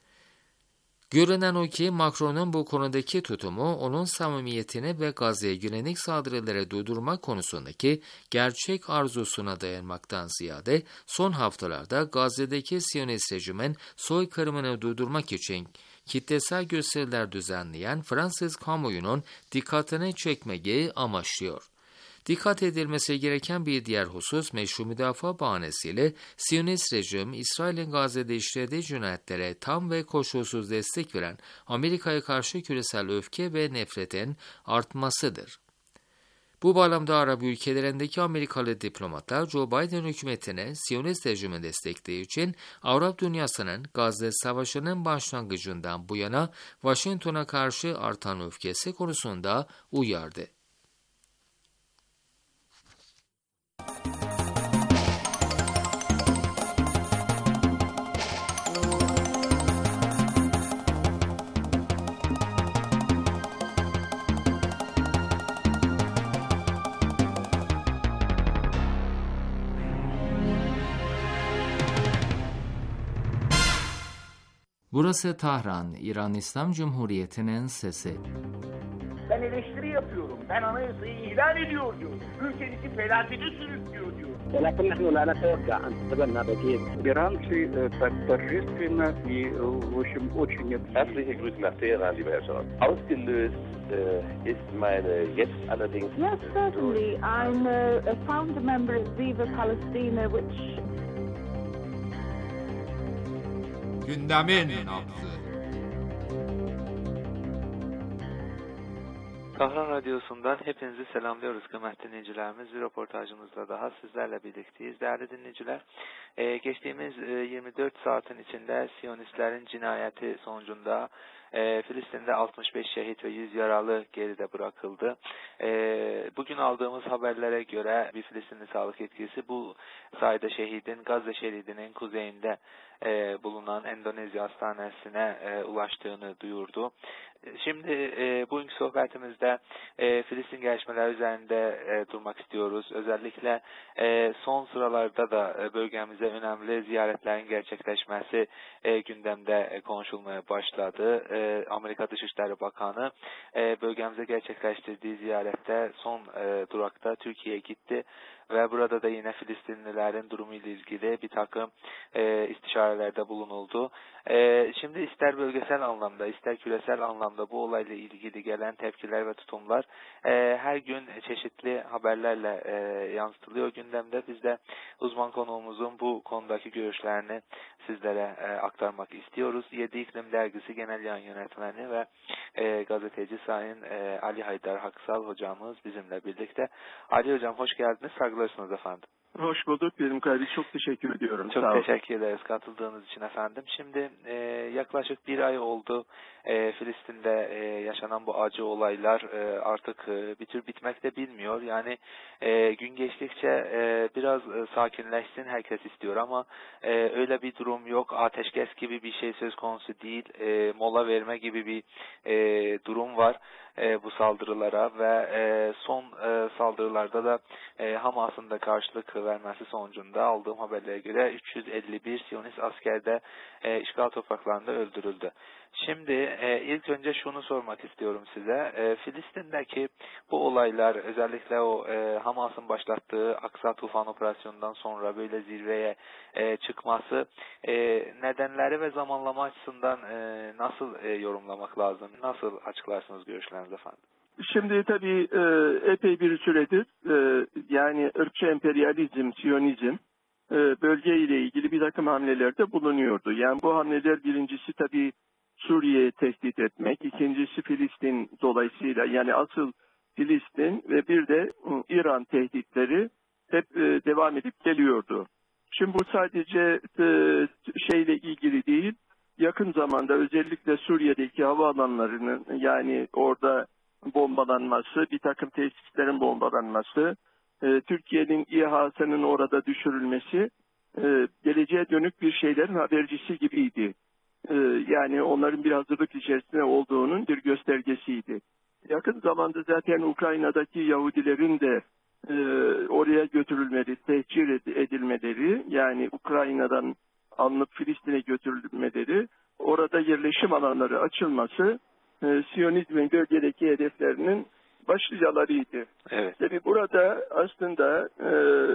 Görünen o ki Macron'un bu konudaki tutumu onun samimiyetini ve Gazze'ye yönelik saldırıları durdurma konusundaki gerçek arzusuna dayanmaktan ziyade son haftalarda Gazze'deki Siyonist rejimin soykırımını durdurmak için kitlesel gösteriler düzenleyen Fransız kamuoyunun dikkatini çekmeyi amaçlıyor. Dikkat edilmesi gereken bir diğer husus meşru müdafaa bahanesiyle Siyonist rejim, İsrail'in Gazze'de işlediği cinayetlere tam ve koşulsuz destek veren Amerika'ya karşı küresel öfke ve nefretin artmasıdır. Bu bağlamda Arap ülkelerindeki Amerikalı diplomatlar Joe Biden hükümetine Siyonist rejimi destekleyi için Arap dünyasının Gazze Savaşı'nın başlangıcından bu yana Washington'a karşı artan öfkesi konusunda uyardı. Burası Tahran, İran İslam Cumhuriyeti'nin sesi. Ben eleştiri yapıyorum. Ben anayasayı ihlal ediyor diyor. Ülkemizi felakete sürüklüyor diyor. ولكن نحن لا نتوقع أن تتبنى بديل. Иранцы торжественно и, в общем, очень... Herzliche Grüße nach Teheran, lieber Herr Scholz. Ausgelöst äh, ist meine jetzt allerdings... Yes, certainly. I'm a, a founder member of Viva Palestina, which... Gündemin nabzı. Tahran Radyosu'ndan hepinizi selamlıyoruz kıymetli dinleyicilerimiz. Bir röportajımızda daha sizlerle birlikteyiz. Değerli dinleyiciler, e, geçtiğimiz e, yirmi dört saatin içinde Siyonistlerin cinayeti sonucunda e, Filistin'de altmış beş şehit ve yüz yaralı geride bırakıldı. E, bugün aldığımız haberlere göre bir Filistinli sağlık yetkilisi bu sayıda şehidin Gazze şeridinin kuzeyinde e, bulunan Endonezya hastanesine e, ulaştığını duyurdu. Şimdi e, bugünkü sohbetimizde e, Filistin gelişmeleri üzerinde e, durmak istiyoruz. Özellikle e, son sıralarda da e, bölgemize önemli ziyaretlerin gerçekleşmesi e, gündemde e, konuşulmaya başladı. E, Amerika Dışişleri Bakanı e, bölgemize gerçekleştirdiği ziyarette son e, durakta Türkiye'ye gitti. Ve burada da yine Filistinlilerin durumu ile ilgili bir takım e, istişarelerde bulunuldu. E, şimdi ister bölgesel anlamda, ister küresel anlamda bu olayla ilgili gelen tepkiler ve tutumlar e, her gün çeşitli haberlerle e, yansıtılıyor gündemde. Biz de uzman konuğumuzun bu konudaki görüşlerini sizlere e, aktarmak istiyoruz. Yedi İklim Dergisi Genel Yayın Yönetmeni ve e, gazeteci Sayın e, Ali Haydar Haksal hocamız bizimle birlikte. Ali hocam hoş geldiniz. Saygılarsınız efendim. Hoş bulduk. Benim kardeşim çok teşekkür ediyorum. Çok Sağ teşekkür ederiz katıldığınız için efendim. Şimdi e, yaklaşık bir ay oldu e, Filistin'de e, yaşanan bu acı olaylar e, artık e, bir tür bitmek de bilmiyor. Yani e, gün geçtikçe e, biraz e, sakinleşsin herkes istiyor ama e, öyle bir durum yok. Ateşkes gibi bir şey söz konusu değil. E, mola verme gibi bir e, durum var e, bu saldırılara ve e, son e, saldırılarda da e, Hamas'ın da karşılık vermesi sonucunda aldığım haberlere göre üç yüz elli bir Siyonist askerde e, işgal topraklarında öldürüldü. Şimdi e, ilk önce şunu sormak istiyorum size. E, Filistin'deki bu olaylar özellikle o e, Hamas'ın başlattığı Aksa Tufan operasyonundan sonra böyle zirveye e, çıkması e, nedenleri ve zamanlama açısından e, nasıl e, yorumlamak lazım? Nasıl açıklarsınız görüşlerinizi efendim? Şimdi tabii e, epey bir süredir e, yani ırkçı emperyalizm, Siyonizm e, bölgeyle ilgili bir takım hamlelerde bulunuyordu. Yani bu hamleler birincisi tabii Suriye'yi tehdit etmek, ikincisi Filistin dolayısıyla yani asıl Filistin ve bir de İran tehditleri hep e, devam edip geliyordu. Şimdi bu sadece e, şeyle ilgili değil, yakın zamanda özellikle Suriye'deki havaalanlarının yani orada bombalanması, bir takım tesislerin bombalanması, e, Türkiye'nin İHA'sının orada düşürülmesi e, geleceğe dönük bir şeylerin habercisi gibiydi. E, yani onların bir hazırlık içerisinde olduğunun bir göstergesiydi. Yakın zamanda zaten Ukrayna'daki Yahudilerin de e, oraya götürülmeleri, tehcir edilmeleri, yani Ukrayna'dan alınıp Filistin'e götürülmeleri, orada yerleşim alanları açılması, e, Siyonizmin bölgedeki hedeflerinin başlıcalarıydı. Evet. Tabii burada aslında e,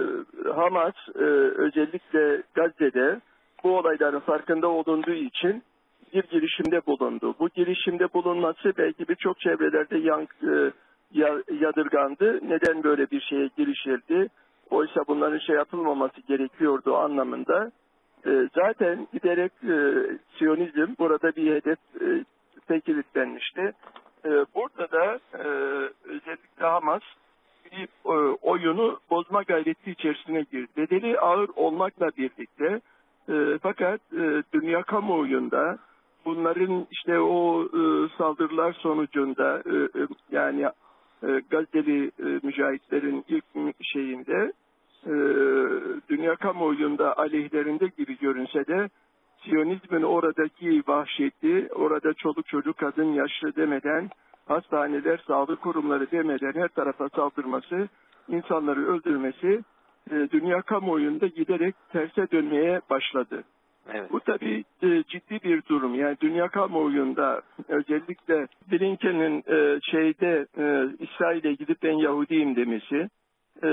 Hamas e, özellikle Gazze'de bu olayların farkında olunduğu için bir girişimde bulundu. Bu girişimde bulunması belki birçok çevrelerde yank, e, yadırgandı. Neden böyle bir şeye girişildi? Oysa bunların şey yapılmaması gerekiyordu anlamında. E, zaten giderek e, Siyonizm burada bir hedef e, tekilitlenmişti. E, burada da e, özellikle Hamas bir e, oyunu bozma gayreti içerisine girdi. Bedeli ağır olmakla birlikte e, fakat e, dünya kamuoyunda bunların işte o e, saldırılar sonucunda e, e, yani e, Gazze'li e, mücahitlerin ilk şeyinde e, dünya kamuoyunda aleyhlerinde gibi görünse de Siyonizmin oradaki vahşeti, orada çoluk çocuk kadın yaşlı demeden, hastaneler, sağlık kurumları demeden her tarafa saldırması, insanları öldürmesi e, dünya kamuoyunda giderek terse dönmeye başladı. Evet. Bu tabii e, ciddi bir durum. Yani dünya kamuoyunda özellikle Blinken'in e, şeyde e, İsrail'e gidip ben Yahudiyim demesi, e,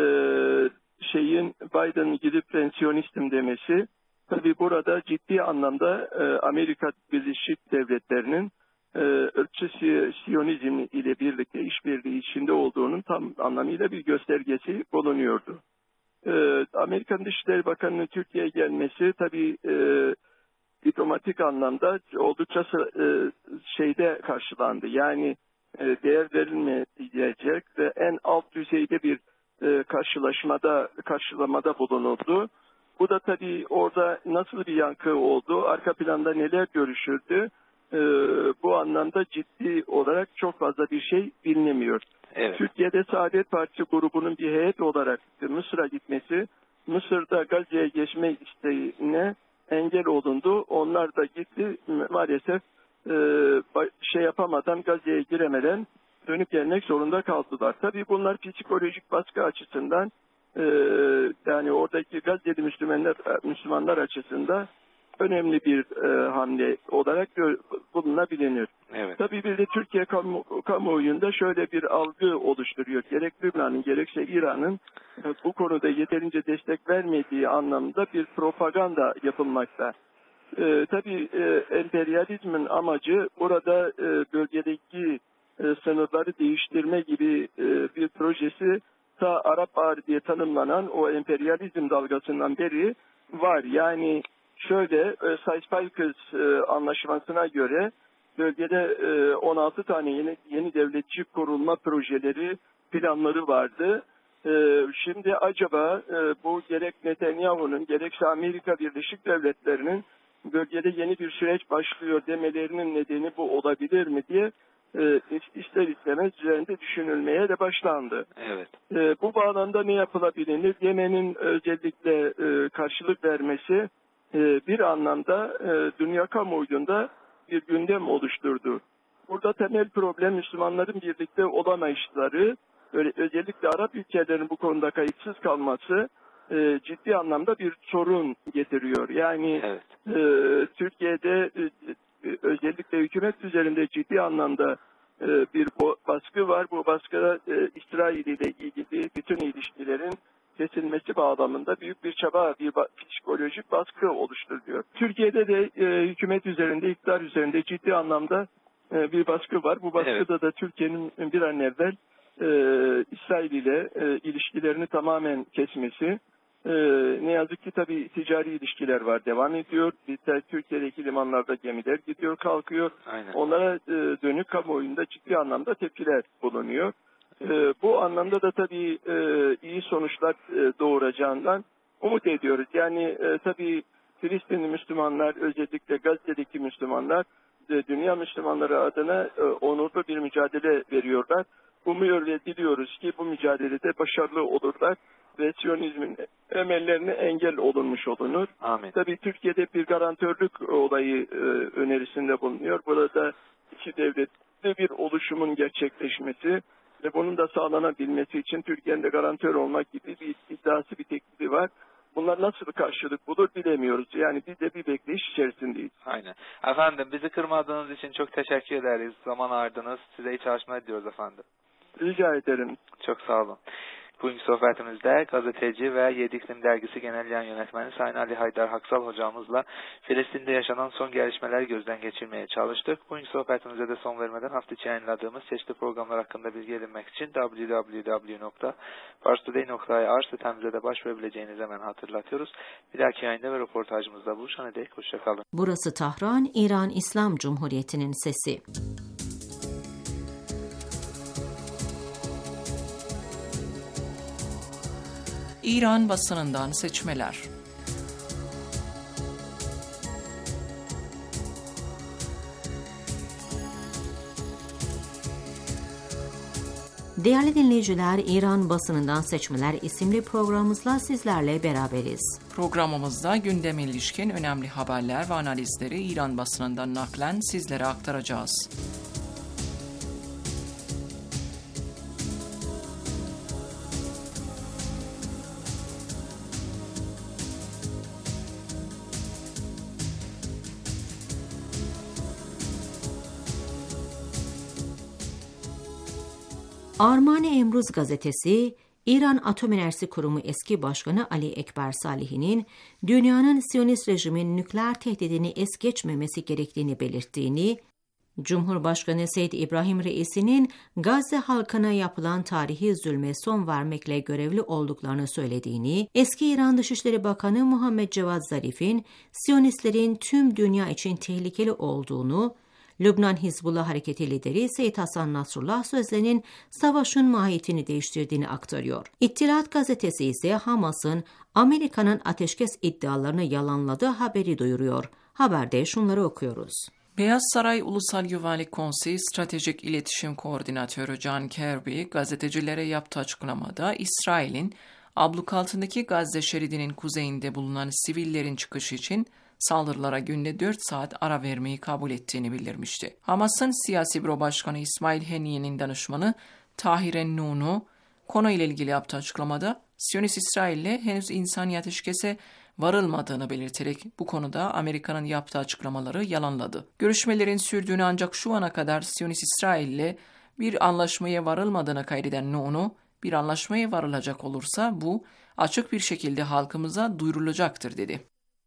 şeyin Biden gidip ben Siyonistim demesi, tabii burada ciddi anlamda e, Amerika Birleşik Devletleri'nin e, ırkçı Siyonizm ile birlikte işbirliği içinde olduğunun tam anlamıyla bir göstergesi bulunuyordu. E, Amerikan Dışişleri Bakanı'nın Türkiye'ye gelmesi tabii e, diplomatik anlamda oldukça e, şeyde karşılandı. Yani e, değer verilmeyecek ve en alt düzeyde bir e, karşılaşmada karşılamada bulunuldu. Bu da tabii orada nasıl bir yankı oldu, arka planda neler görüşüldü, e, bu anlamda ciddi olarak çok fazla bir şey bilinemiyor. Evet. Türkiye'de Saadet Partisi grubunun bir heyet olarak Mısır'a gitmesi, Mısır'da Gazze'ye geçme isteğine engel olundu. Onlar da gitti maalesef e, şey yapamadan, Gazze'ye giremeden dönüp gelmek zorunda kaldılar. Tabii bunlar psikolojik baskı açısından e, yani oradaki Gazze'li Müslümanlar, Müslümanlar açısından önemli bir e, hamle olarak bulunabilir. Evet. Tabii bir de Türkiye kamu, kamuoyunda şöyle bir algı oluşturuyor. Gerek Lübnan'ın gerekse İran'ın e, bu konuda yeterince destek vermediği anlamda bir propaganda yapılmakta. E, tabii e, emperyalizmin amacı burada e, bölgedeki e, sınırları değiştirme gibi e, bir projesi ta Arap Baharı diye tanımlanan o emperyalizm dalgasından beri var. Yani şöyle, e, Sykes-Picot e, anlaşmasına göre bölgede e, on altı tane yeni, yeni devletçi kurulma projeleri, planları vardı. E, şimdi acaba e, bu gerek Netanyahu'nun gerekse Amerika Birleşik Devletleri'nin bölgede yeni bir süreç başlıyor demelerinin nedeni bu olabilir mi diye e, ister istemez üzerinde düşünülmeye de başlandı. Evet. E, bu bağlamda ne yapılabilir? Yemen'in özellikle e, karşılık vermesi bir anlamda dünya kamuoyunda bir gündem oluşturdu. Burada temel problem Müslümanların birlikte olamayışları, özellikle Arap ülkelerinin bu konuda kayıtsız kalması ciddi anlamda bir sorun getiriyor. Yani evet. Türkiye'de özellikle hükümet üzerinde ciddi anlamda bir baskı var. Bu baskıda İsrail ile ilgili bütün ilişkilerin kesilmesi bağlamında büyük bir çaba, bir psikolojik baskı oluşturuyor. Türkiye'de de e, hükümet üzerinde, iktidar üzerinde ciddi anlamda e, bir baskı var. Bu baskıda evet. da Türkiye'nin bir an evvel e, İsrail ile e, ilişkilerini tamamen kesmesi. E, ne yazık ki tabii ticari ilişkiler var, devam ediyor. Bizler Türkiye'deki limanlarda gemiler gidiyor, kalkıyor. Aynen. Onlara e, dönük kamuoyunda ciddi anlamda tepkiler bulunuyor. Ee, bu anlamda da tabii e, iyi sonuçlar e, doğuracağından umut ediyoruz. Yani e, tabii Filistinli Müslümanlar, özellikle Gazze'deki Müslümanlar, e, dünya Müslümanları adına e, onurlu bir mücadele veriyorlar. Umuyor ve diliyoruz ki bu mücadelede başarılı olurlar ve Siyonizmin emellerine engel olunmuş olunur. Amin. Tabii Türkiye'de bir garantörlük olayı e, önerisinde bulunuyor. Burada iki devletli bir oluşumun gerçekleşmesi ve bunun da sağlanabilmesi için Türkiye'nin de garantör olmak gibi bir iddiası, bir teklifi var. Bunlar nasıl karşılık bulur bilemiyoruz. Yani biz de bir bekleyiş içerisindeyiz. Aynen. Efendim bizi kırmadığınız için çok teşekkür ederiz. Zaman ayırdınız. Size iyi çalışmalar diliyoruz efendim. Rica ederim. Çok sağ olun. Bugünkü sohbetimizde gazeteci ve Yedi İklim Dergisi Genel Yayın Yönetmeni Sayın Ali Haydar Haksal hocamızla Filistin'de yaşanan son gelişmeleri gözden geçirmeye çalıştık. Bugünkü sohbetimize de son vermeden hafta içi yayınladığımız çeşitli programlar hakkında bilgi edinmek için w w w nokta pars today nokta i r sitemize de başvurabileceğinizi hemen hatırlatıyoruz. Bir dahaki yayında ve röportajımızda buluşana dek hoşçakalın. Burası Tahran, İran İslam Cumhuriyeti'nin sesi. İran basınından seçmeler. Değerli dinleyiciler, İran Basınından Seçmeler isimli programımızla sizlerle beraberiz. Programımızda gündeme ilişkin önemli haberler ve analizleri İran basınından naklen sizlere aktaracağız. Armani Emruz gazetesi, İran Atom Enerjisi Kurumu eski başkanı Ali Ekber Salihi'nin dünyanın Siyonist rejimin nükleer tehdidini es geçmemesi gerektiğini belirttiğini, Cumhurbaşkanı Seyyid İbrahim Reisi'nin Gazze halkına yapılan tarihi zulme son vermekle görevli olduklarını söylediğini, eski İran Dışişleri Bakanı Muhammed Cevad Zarif'in Siyonistlerin tüm dünya için tehlikeli olduğunu, Lübnan Hizbullah Hareketi lideri Seyyid Hasan Nasrullah sözlerinin savaşın mahiyetini değiştirdiğini aktarıyor. İttihat gazetesi ise Hamas'ın Amerika'nın ateşkes iddialarını yalanladığı haberi duyuruyor. Haberde şunları okuyoruz. Beyaz Saray Ulusal Güvenlik Konseyi Stratejik İletişim Koordinatörü John Kirby, gazetecilere yaptığı açıklamada İsrail'in abluk altındaki Gazze şeridinin kuzeyinde bulunan sivillerin çıkışı için saldırılara günde dört saat ara vermeyi kabul ettiğini bildirmişti. Hamas'ın siyasi büro başkanı İsmail Haniye'nin danışmanı Tahir En-Nunu, konuyla ilgili yaptığı açıklamada Siyonist İsrail'le henüz insani ateşkese varılmadığını belirterek bu konuda Amerika'nın yaptığı açıklamaları yalanladı. Görüşmelerin sürdüğünü ancak şu ana kadar Siyonist İsrail'le bir anlaşmaya varılmadığını kaydeden Nunu, bir anlaşmaya varılacak olursa bu açık bir şekilde halkımıza duyurulacaktır dedi.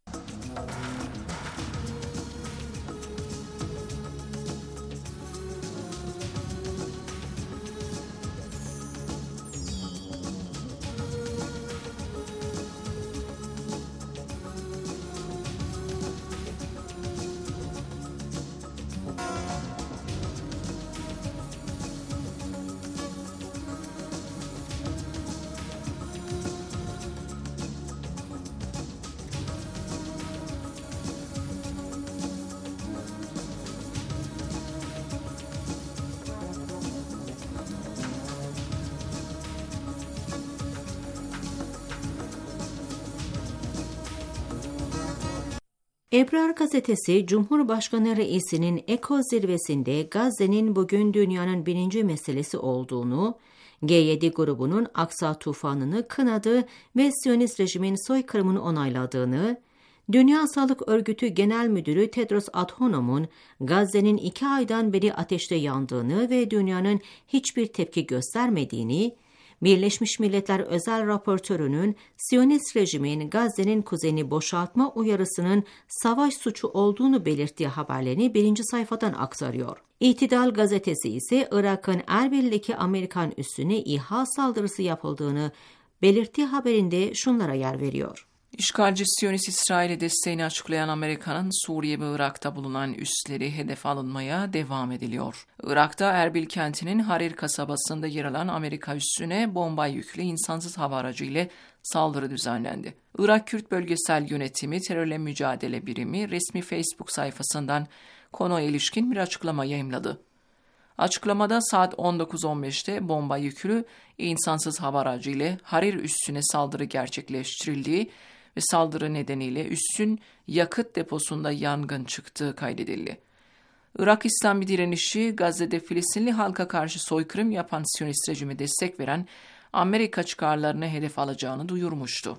Ebrar gazetesi, Cumhurbaşkanı Reisi'nin Eko zirvesinde Gazze'nin bugün dünyanın birinci meselesi olduğunu, G yedi grubunun Aksa tufanını kınadı ve Siyonist rejimin soykırımını onayladığını, Dünya Sağlık Örgütü Genel Müdürü Tedros Adhanom'un Gazze'nin iki aydan beri ateşte yandığını ve dünyanın hiçbir tepki göstermediğini, Birleşmiş Milletler Özel Raportörü'nün Siyonist rejimin Gazze'nin kuzeyini boşaltma uyarısının savaş suçu olduğunu belirttiği haberlerini birinci sayfadan aktarıyor. İtidal gazetesi ise Irak'ın Erbil'deki Amerikan üssüne İHA saldırısı yapıldığını belirttiği haberinde şunlara yer veriyor. İşgalci Siyonist İsrail'e desteğini açıklayan Amerika'nın Suriye ve Irak'ta bulunan üsleri hedef alınmaya devam ediliyor. Irak'ta Erbil kentinin Harir kasabasında yer alan Amerika üssüne bomba yüklü insansız hava aracı ile saldırı düzenlendi. Irak Kürt Bölgesel Yönetimi Terörle Mücadele Birimi resmi Facebook sayfasından konuya ilişkin bir açıklama yayımladı. Açıklamada saat on dokuz on beşte bomba yüklü insansız hava aracı ile Harir üssüne saldırı gerçekleştirildiği ve saldırı nedeniyle üssün yakıt deposunda yangın çıktığı kaydedildi. Irak İslami Direnişi, Gazze'de Filistinli halka karşı soykırım yapan Siyonist rejime destek veren Amerika çıkarlarını hedef alacağını duyurmuştu.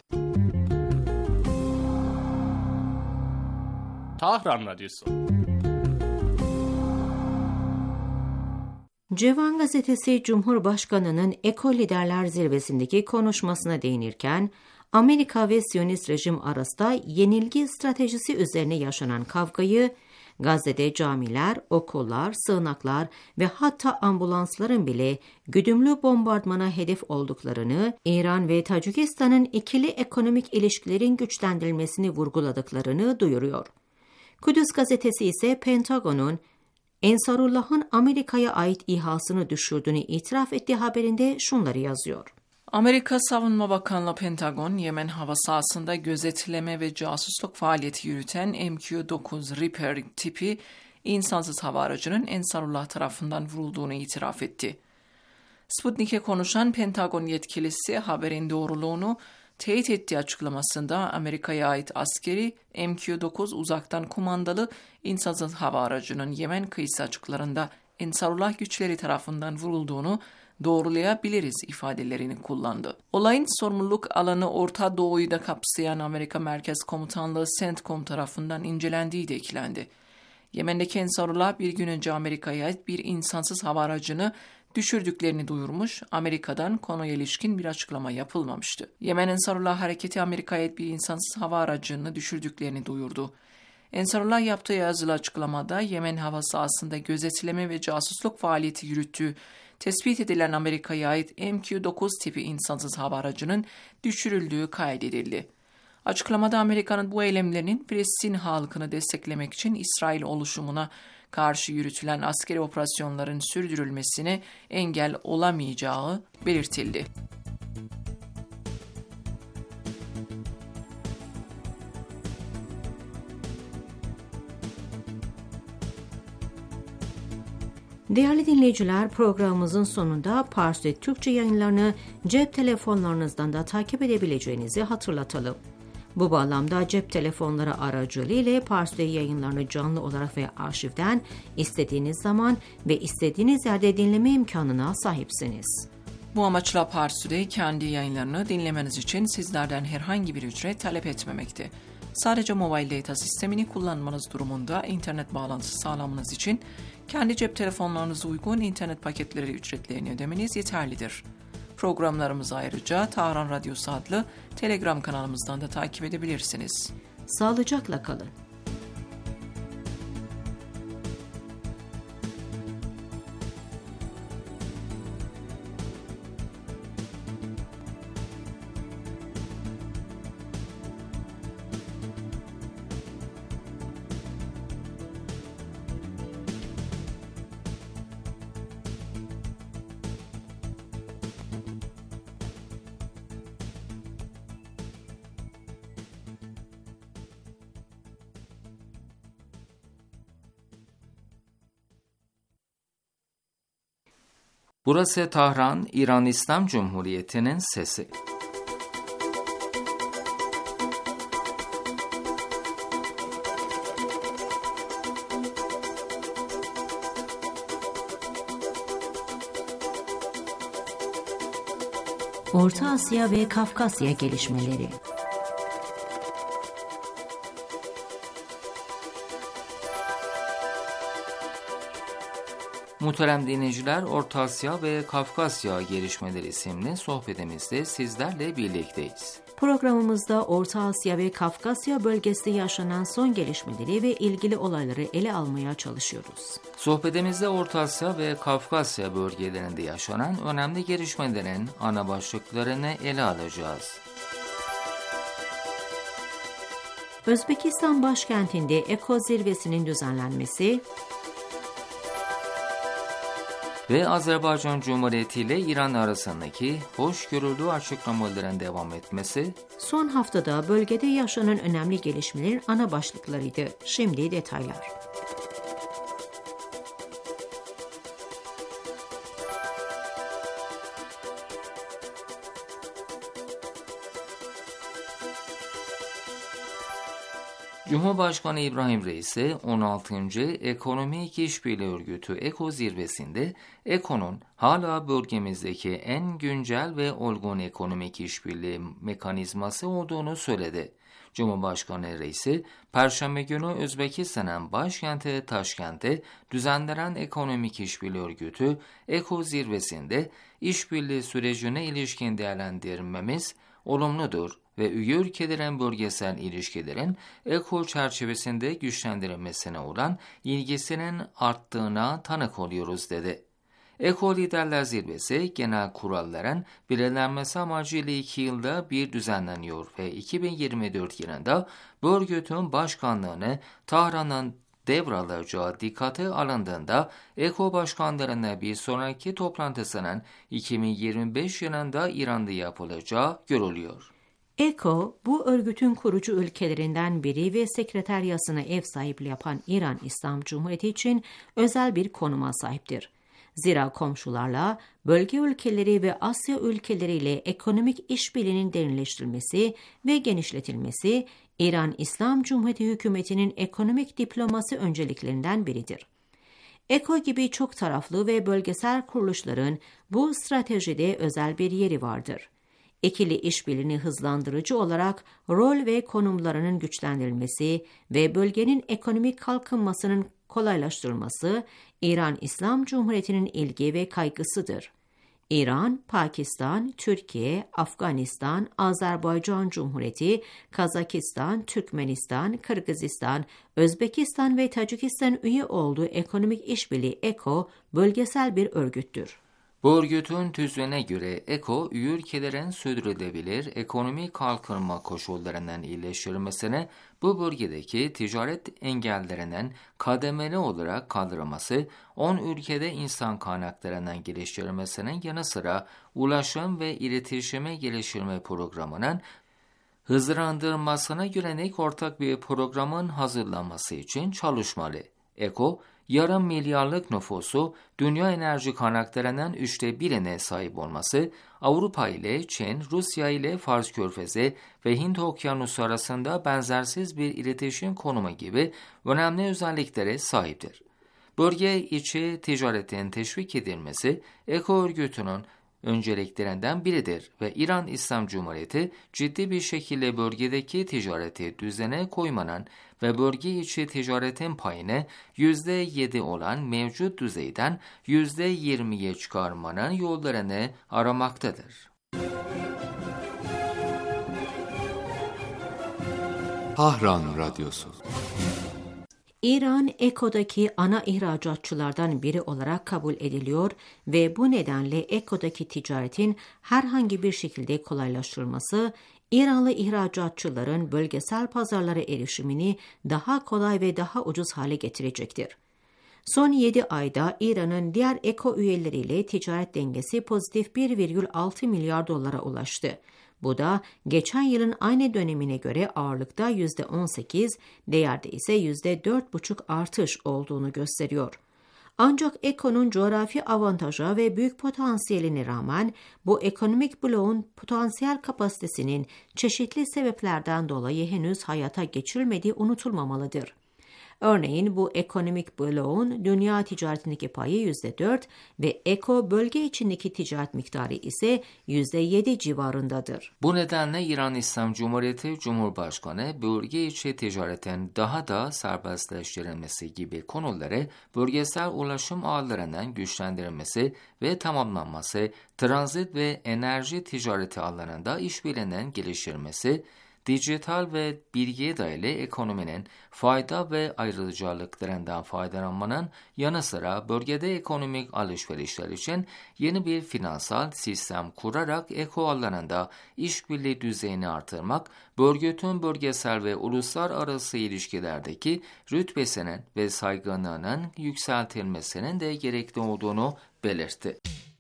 Tahran Radyosu. Cevan gazetesi Cumhurbaşkanı'nın Eko Liderler Zirvesi'ndeki konuşmasına değinirken, Amerika ve Siyonist rejim arasında yenilgi stratejisi üzerine yaşanan kavgayı, Gazze'de camiler, okullar, sığınaklar ve hatta ambulansların bile güdümlü bombardımana hedef olduklarını, İran ve Tacikistan'ın ikili ekonomik ilişkilerin güçlendirilmesini vurguladıklarını duyuruyor. Kudüs gazetesi ise Pentagon'un Ensarullah'ın Amerika'ya ait İHA'sını düşürdüğünü itiraf ettiği haberinde şunları yazıyor. Amerika Savunma Bakanlığı Pentagon, Yemen hava sahasında gözetleme ve casusluk faaliyeti yürüten M Q dokuz Reaper tipi insansız hava aracının Ensarullah tarafından vurulduğunu itiraf etti. Sputnik'e konuşan Pentagon yetkilisi haberin doğruluğunu teyit ettiği açıklamasında Amerika'ya ait askeri M Q dokuz uzaktan kumandalı insansız hava aracının Yemen kıyısı açıklarında Ensarullah güçleri tarafından vurulduğunu doğrulayabiliriz ifadelerini kullandı. Olayın sorumluluk alanı Orta Doğu'yu da kapsayan Amerika Merkez Komutanlığı CENTCOM tarafından incelendiği de eklendi. Yemen'deki Ensarullah bir gün önce Amerika'ya ait bir insansız hava aracını düşürdüklerini duyurmuş, Amerika'dan konuya ilişkin bir açıklama yapılmamıştı. Yemen Ensarullah Hareketi Amerika'ya ait bir insansız hava aracını düşürdüklerini duyurdu. Ensarullah yaptığı yazılı açıklamada Yemen hava sahasında gözetleme ve casusluk faaliyeti yürüttüğü tespit edilen Amerika'ya ait M Q dokuz tipi insansız hava aracının düşürüldüğü kaydedildi. Açıklamada Amerika'nın bu eylemlerinin Filistin halkını desteklemek için İsrail oluşumuna karşı yürütülen askeri operasyonların sürdürülmesine engel olamayacağı belirtildi. Değerli dinleyiciler, programımızın sonunda Parsi Türkçe yayınlarını cep telefonlarınızdan da takip edebileceğinizi hatırlatalım. Bu bağlamda cep telefonları aracılığıyla Parsi yayınlarını canlı olarak ve arşivden istediğiniz zaman ve istediğiniz yerde dinleme imkanına sahipsiniz. Bu amaçla Parsi'de kendi yayınlarını dinlemeniz için sizlerden herhangi bir ücret talep etmemekte. Sadece mobile data sistemini kullanmanız durumunda internet bağlantısı sağlamanız için kendi cep telefonlarınıza uygun internet paketleri ücretlerini ödemeniz yeterlidir. Programlarımızı ayrıca Tahran Radyosu adlı Telegram kanalımızdan da takip edebilirsiniz. Sağlıcakla kalın. Burası Tahran, İran İslam Cumhuriyeti'nin sesi. Orta Asya ve Kafkasya gelişmeleri. Muhterem dinleyiciler, Orta Asya ve Kafkasya gelişmeleri isimli sohbetimizde sizlerle birlikteyiz. Programımızda Orta Asya ve Kafkasya bölgesinde yaşanan son gelişmeleri ve ilgili olayları ele almaya çalışıyoruz. Sohbetimizde Orta Asya ve Kafkasya bölgelerinde yaşanan önemli gelişmelerin ana başlıklarını ele alacağız. Özbekistan başkentinde Eko zirvesinin düzenlenmesi ve Azerbaycan Cumhuriyeti ile İran arasındaki hoşgörülü açıklamaların devam etmesi, son haftada bölgede yaşanan önemli gelişmelerin ana başlıklarıydı. Şimdi detaylar. Cumhurbaşkanı İbrahim Reisi on altıncı Ekonomik İşbirliği Örgütü Eko zirvesinde Eko'nun hala bölgemizdeki en güncel ve olgun ekonomik işbirliği mekanizması olduğunu söyledi. Cumhurbaşkanı Reisi, Perşembe günü Özbekistan'ın başkenti Taşkent'te düzenlenen Ekonomik İşbirliği Örgütü Eko zirvesinde işbirliği sürecine ilişkin değerlendirmemiz olumludur ve üye ülkelerin bölgesel ilişkilerin Eko çerçevesinde güçlendirilmesine olan ilgisinin arttığına tanık oluyoruz dedi. Eko Liderler Zirvesi genel kuralların belirlenmesi amacıyla iki yılda bir düzenleniyor ve iki bin yirmi dört yılında bu örgütün başkanlığını Tahran'ın devralacağı dikkate alındığında Eko başkanlarına bir sonraki toplantısının iki bin yirmi beş yılında İran'da yapılacağı görülüyor. Eko, bu örgütün kurucu ülkelerinden biri ve sekreteryasına ev sahipliği yapan İran İslam Cumhuriyeti için özel bir konuma sahiptir. Zira komşularla, bölge ülkeleri ve Asya ülkeleriyle ekonomik işbirliğinin derinleştirilmesi ve genişletilmesi, İran İslam Cumhuriyeti hükümetinin ekonomik diplomasi önceliklerinden biridir. Eko gibi çok taraflı ve bölgesel kuruluşların bu stratejide özel bir yeri vardır. İkili işbirliğini hızlandırıcı olarak rol ve konumlarının güçlendirilmesi ve bölgenin ekonomik kalkınmasının kolaylaştırılması İran İslam Cumhuriyeti'nin ilgi ve kaygısıdır. İran, Pakistan, Türkiye, Afganistan, Azerbaycan Cumhuriyeti, Kazakistan, Türkmenistan, Kırgızistan, Özbekistan ve Tacikistan üye olduğu Ekonomik İşbirliği Eko bölgesel bir örgüttür. Bu örgütün tüzüğüne göre ECO, üye ülkelerin sürdürülebilir ekonomik kalkınma koşullarının iyileştirilmesine, bu bölgedeki ticaret engellerinin kademeli olarak kaldırılması, on ülkede insan kaynaklarının geliştirilmesinin yanı sıra ulaşım ve iletişime geliştirme programının hızlandırılmasına yönelik ortak bir programın hazırlanması için çalışmalı. ECO, yarım milyarlık nüfusu, dünya enerji kaynaklarının üçte birine sahip olması, Avrupa ile Çin, Rusya ile Fars Körfezi ve Hint Okyanusu arasında benzersiz bir iletişim konumu gibi önemli özelliklere sahiptir. Bölge içi ticaretin teşvik edilmesi, ECO örgütünün önceliklerinden biridir ve İran İslam Cumhuriyeti ciddi bir şekilde bölgedeki ticareti düzene koymanın ve bölge içi ticaretin payını yüzde yedi olan mevcut düzeyden yüzde yirmiye çıkarmanın yollarını aramaktadır. Tahran Radyosu. İran, ECO'daki ana ihracatçılardan biri olarak kabul ediliyor ve bu nedenle ECO'daki ticaretin herhangi bir şekilde kolaylaştırılması, İranlı ihracatçıların bölgesel pazarlara erişimini daha kolay ve daha ucuz hale getirecektir. Son yedi ayda İran'ın diğer ECO üyeleriyle ticaret dengesi pozitif bir virgül altı milyar dolara ulaştı. Bu da geçen yılın aynı dönemine göre ağırlıkta yüzde on sekiz, değerde ise yüzde dört buçuk artış olduğunu gösteriyor. Ancak ECO'nun coğrafi avantaja ve büyük potansiyeline rağmen bu ekonomik bloğun potansiyel kapasitesinin çeşitli sebeplerden dolayı henüz hayata geçirilmediği unutulmamalıdır. Örneğin bu ekonomik bloğun dünya ticaretindeki payı yüzde dört ve ECO bölge içindeki ticaret miktarı ise yüzde yedi civarındadır. Bu nedenle İran İslam Cumhuriyeti Cumhurbaşkanı bölge içi ticaretin daha da serbestleştirilmesi gibi konuları, bölgesel ulaşım ağlarının güçlendirilmesi ve tamamlanması, transit ve enerji ticareti alanında işbirliğinin geliştirilmesi, dijital ve bilgiye dayalı ekonominin fayda ve ayrıcalıklarından faydalanmanın yanı sıra bölgede ekonomik alışverişler için yeni bir finansal sistem kurarak ECO alanında işbirliği düzeyini artırmak, örgütün bölgesel ve uluslararası ilişkilerdeki rütbesinin ve saygınlığının yükseltilmesinin de gerekli olduğunu belirtti.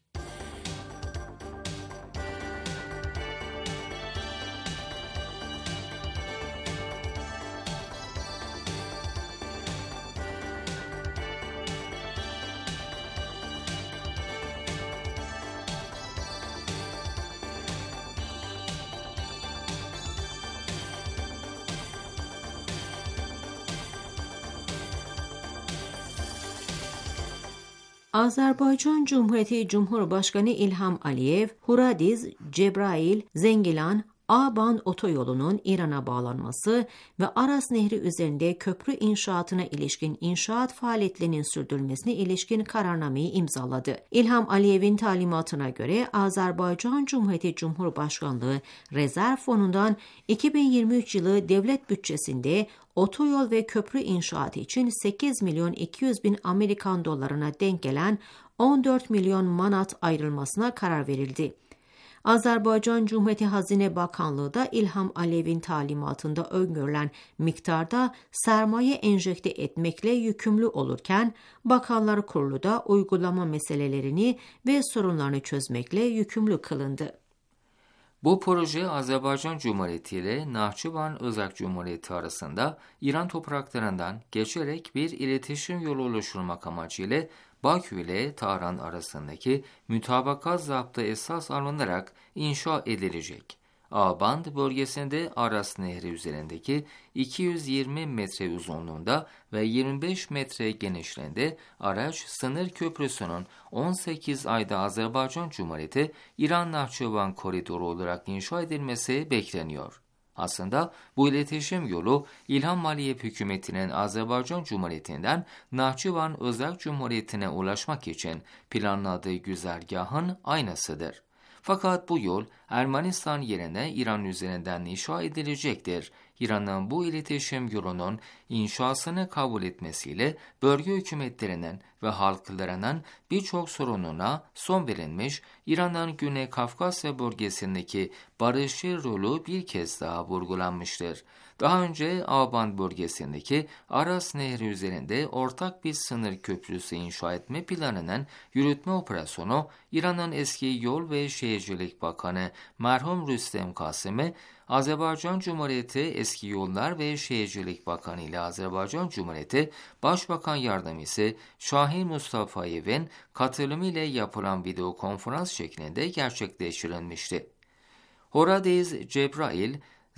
Azerbaycan Cumhuriyeti Cumhurbaşkanı İlham Aliyev, Huradiz, Cebrail, Zengilan, Aban otoyolunun İran'a bağlanması ve Aras Nehri üzerinde köprü inşaatına ilişkin inşaat faaliyetlerinin sürdürülmesine ilişkin kararnameyi imzaladı. İlham Aliyev'in talimatına göre Azerbaycan Cumhuriyeti Cumhurbaşkanlığı Rezerv Fonu'ndan iki bin yirmi üç yılı devlet bütçesinde otoyol ve köprü inşaatı için sekiz milyon iki yüz bin Amerikan dolarına denk gelen on dört milyon manat ayrılmasına karar verildi. Azerbaycan Cumhuriyeti Hazine Bakanlığı da İlham Aliyev'in talimatında öngörülen miktarda sermaye enjekte etmekle yükümlü olurken, Bakanlar Kurulu da uygulama meselelerini ve sorunlarını çözmekle yükümlü kılındı. Bu proje Azerbaycan Cumhuriyeti ile Nahçıvan Özerk Cumhuriyeti arasında İran topraklarından geçerek bir iletişim yolu oluşturmak amacıyla Bakü ile Tahran arasındaki mütabakat zaptı esas alınarak inşa edilecek. Aband bölgesinde Aras Nehri üzerindeki iki yüz yirmi metre uzunluğunda ve yirmi beş metre genişliğinde araç sınır köprüsünün on sekiz ayda Azerbaycan Cumhuriyeti İran-Nahçıvan koridoru olarak inşa edilmesi bekleniyor. Aslında bu iletişim yolu İlham Aliyev hükümetinin Azerbaycan Cumhuriyeti'nden Nahçıvan Özerk Cumhuriyeti'ne ulaşmak için planladığı güzergahın aynısıdır. Fakat bu yol Ermenistan yerine İran üzerinden inşa edilecektir. İran'ın bu iletişim yolunun inşasını kabul etmesiyle bölge hükümetlerinin ve halklarının birçok sorununa son verilmiş, İran'ın Güney Kafkasya bölgesindeki barışçıl rolü bir kez daha vurgulanmıştır. Daha önce Aban bölgesindeki Aras Nehri üzerinde ortak bir sınır köprüsü inşa etme planının yürütme operasyonu, İran'ın eski Yol ve Şehircilik Bakanı merhum Rüstem Kasım'ı, Azerbaycan Cumhuriyeti Eski Yollar ve Şehircilik Bakanı ile Azerbaycan Cumhuriyeti Başbakan Yardımcısı Şahin Mustafayev'in katılımı ile yapılan video konferans şeklinde gerçekleştirilmişti. Horadiz Cebrail,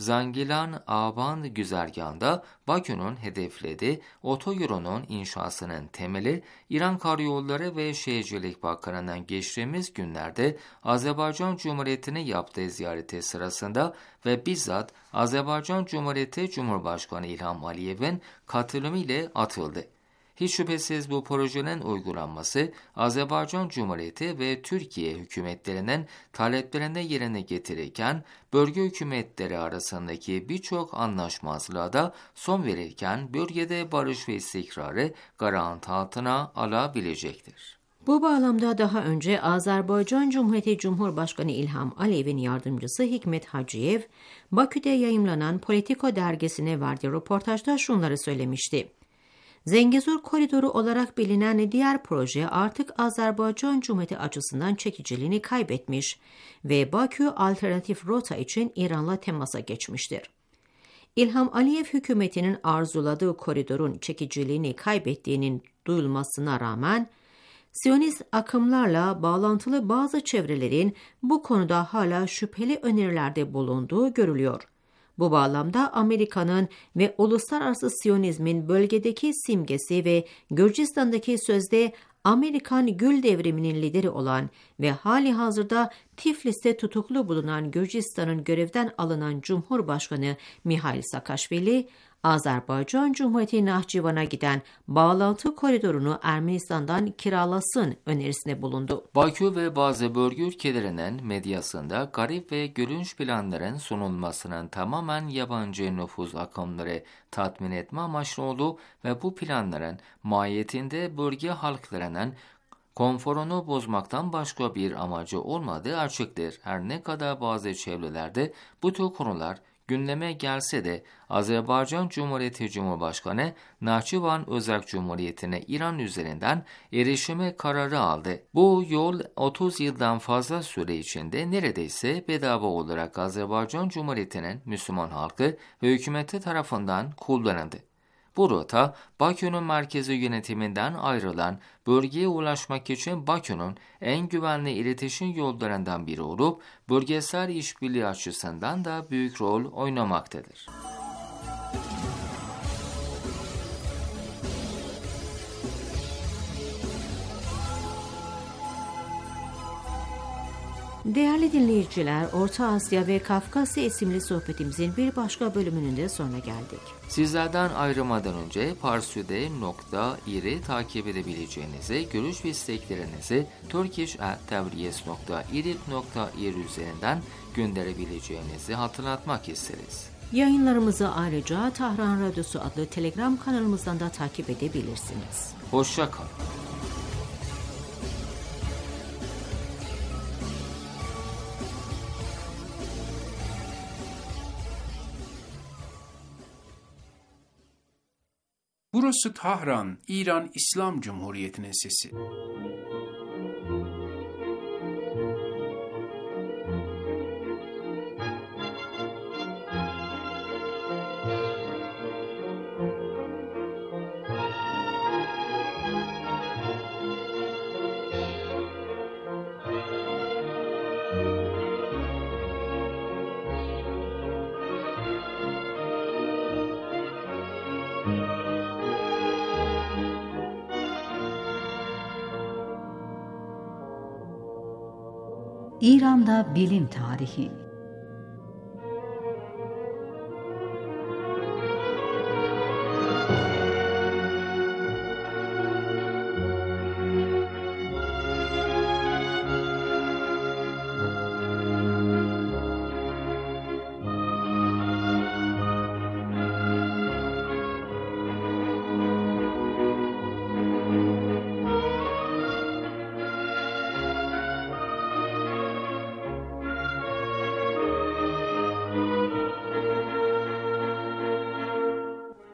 Zangilan-Aban güzergahında Bakü'nün hedeflediği otoyolunun inşasının temeli, İran Karayolları ve Şehircilik Bakanı'nın geçtiğimiz günlerde Azerbaycan Cumhuriyeti'ne yaptığı ziyareti sırasında ve bizzat Azerbaycan Cumhuriyeti Cumhurbaşkanı İlham Aliyev'in katılımı ile atıldı. Hiç şüphesiz bu projenin uygulanması Azerbaycan Cumhuriyeti ve Türkiye hükümetlerinin taleplerini yerine getirirken bölge hükümetleri arasındaki birçok anlaşmazlığa da son verirken bölgede barış ve istikrarı garanti altına alabilecektir. Bu bağlamda daha önce Azerbaycan Cumhuriyeti Cumhurbaşkanı İlham Aliyev'in yardımcısı Hikmet Hacıyev, Bakü'de yayımlanan Politico dergisine verdiği röportajda şunları söylemişti. Zengezur Koridoru olarak bilinen diğer proje artık Azerbaycan Cumhuriyeti açısından çekiciliğini kaybetmiş ve Bakü alternatif rota için İran'la temasa geçmiştir. İlham Aliyev hükümetinin arzuladığı koridorun çekiciliğini kaybettiğinin duyulmasına rağmen, Siyonist akımlarla bağlantılı bazı çevrelerin bu konuda hala şüpheli önerilerde bulunduğu görülüyor. Bu bağlamda Amerika'nın ve uluslararası Siyonizmin bölgedeki simgesi ve Gürcistan'daki sözde Amerikan Gül Devrimi'nin lideri olan ve hali hazırda Tiflis'te tutuklu bulunan Gürcistan'ın görevden alınan Cumhurbaşkanı Mihail Saakashvili, Azerbaycan Cumhuriyeti Nahçıvan'a giden bağlantı koridorunu Ermenistan'dan kiralasın önerisinde bulundu. Bakü ve bazı bölge ülkelerinin medyasında garip ve gülünç planların sunulmasının tamamen yabancı nüfuz akımları tatmin etme amaçlı olduğu ve bu planların mahiyetinde bölge halklarının konforunu bozmaktan başka bir amacı olmadığı açıktır. Her ne kadar bazı çevrelerde bu tür konular gündeme gelse de Azerbaycan Cumhuriyeti Cumhurbaşkanı Nahçıvan Özerk Cumhuriyeti'ne İran üzerinden erişime kararı aldı. Bu yol otuz yıldan fazla süre içinde neredeyse bedava olarak Azerbaycan Cumhuriyeti'nin Müslüman halkı ve hükümeti tarafından kullanıldı. Bu rota, Bakü'nün merkezi yönetiminden ayrılan bölgeye ulaşmak için Bakü'nün en güvenli iletişim yollarından biri olup, bölgesel işbirliği açısından da büyük rol oynamaktadır. Değerli dinleyiciler, Orta Asya ve Kafkasya isimli sohbetimizin bir başka bölümünün de sonuna geldik. Sizlerden ayrılmadan önce parsude nokta ir'i takip edebileceğinizi, görüş ve isteklerinizi turkish at tavriyes nokta irib nokta ir üzerinden gönderebileceğinizi hatırlatmak isteriz. Yayınlarımızı ayrıca Tahran Radyosu adlı Telegram kanalımızdan da takip edebilirsiniz. Hoşça kalın. Burası Tahran, İran İslam Cumhuriyeti'nin sesi. İran'da bilim tarihi.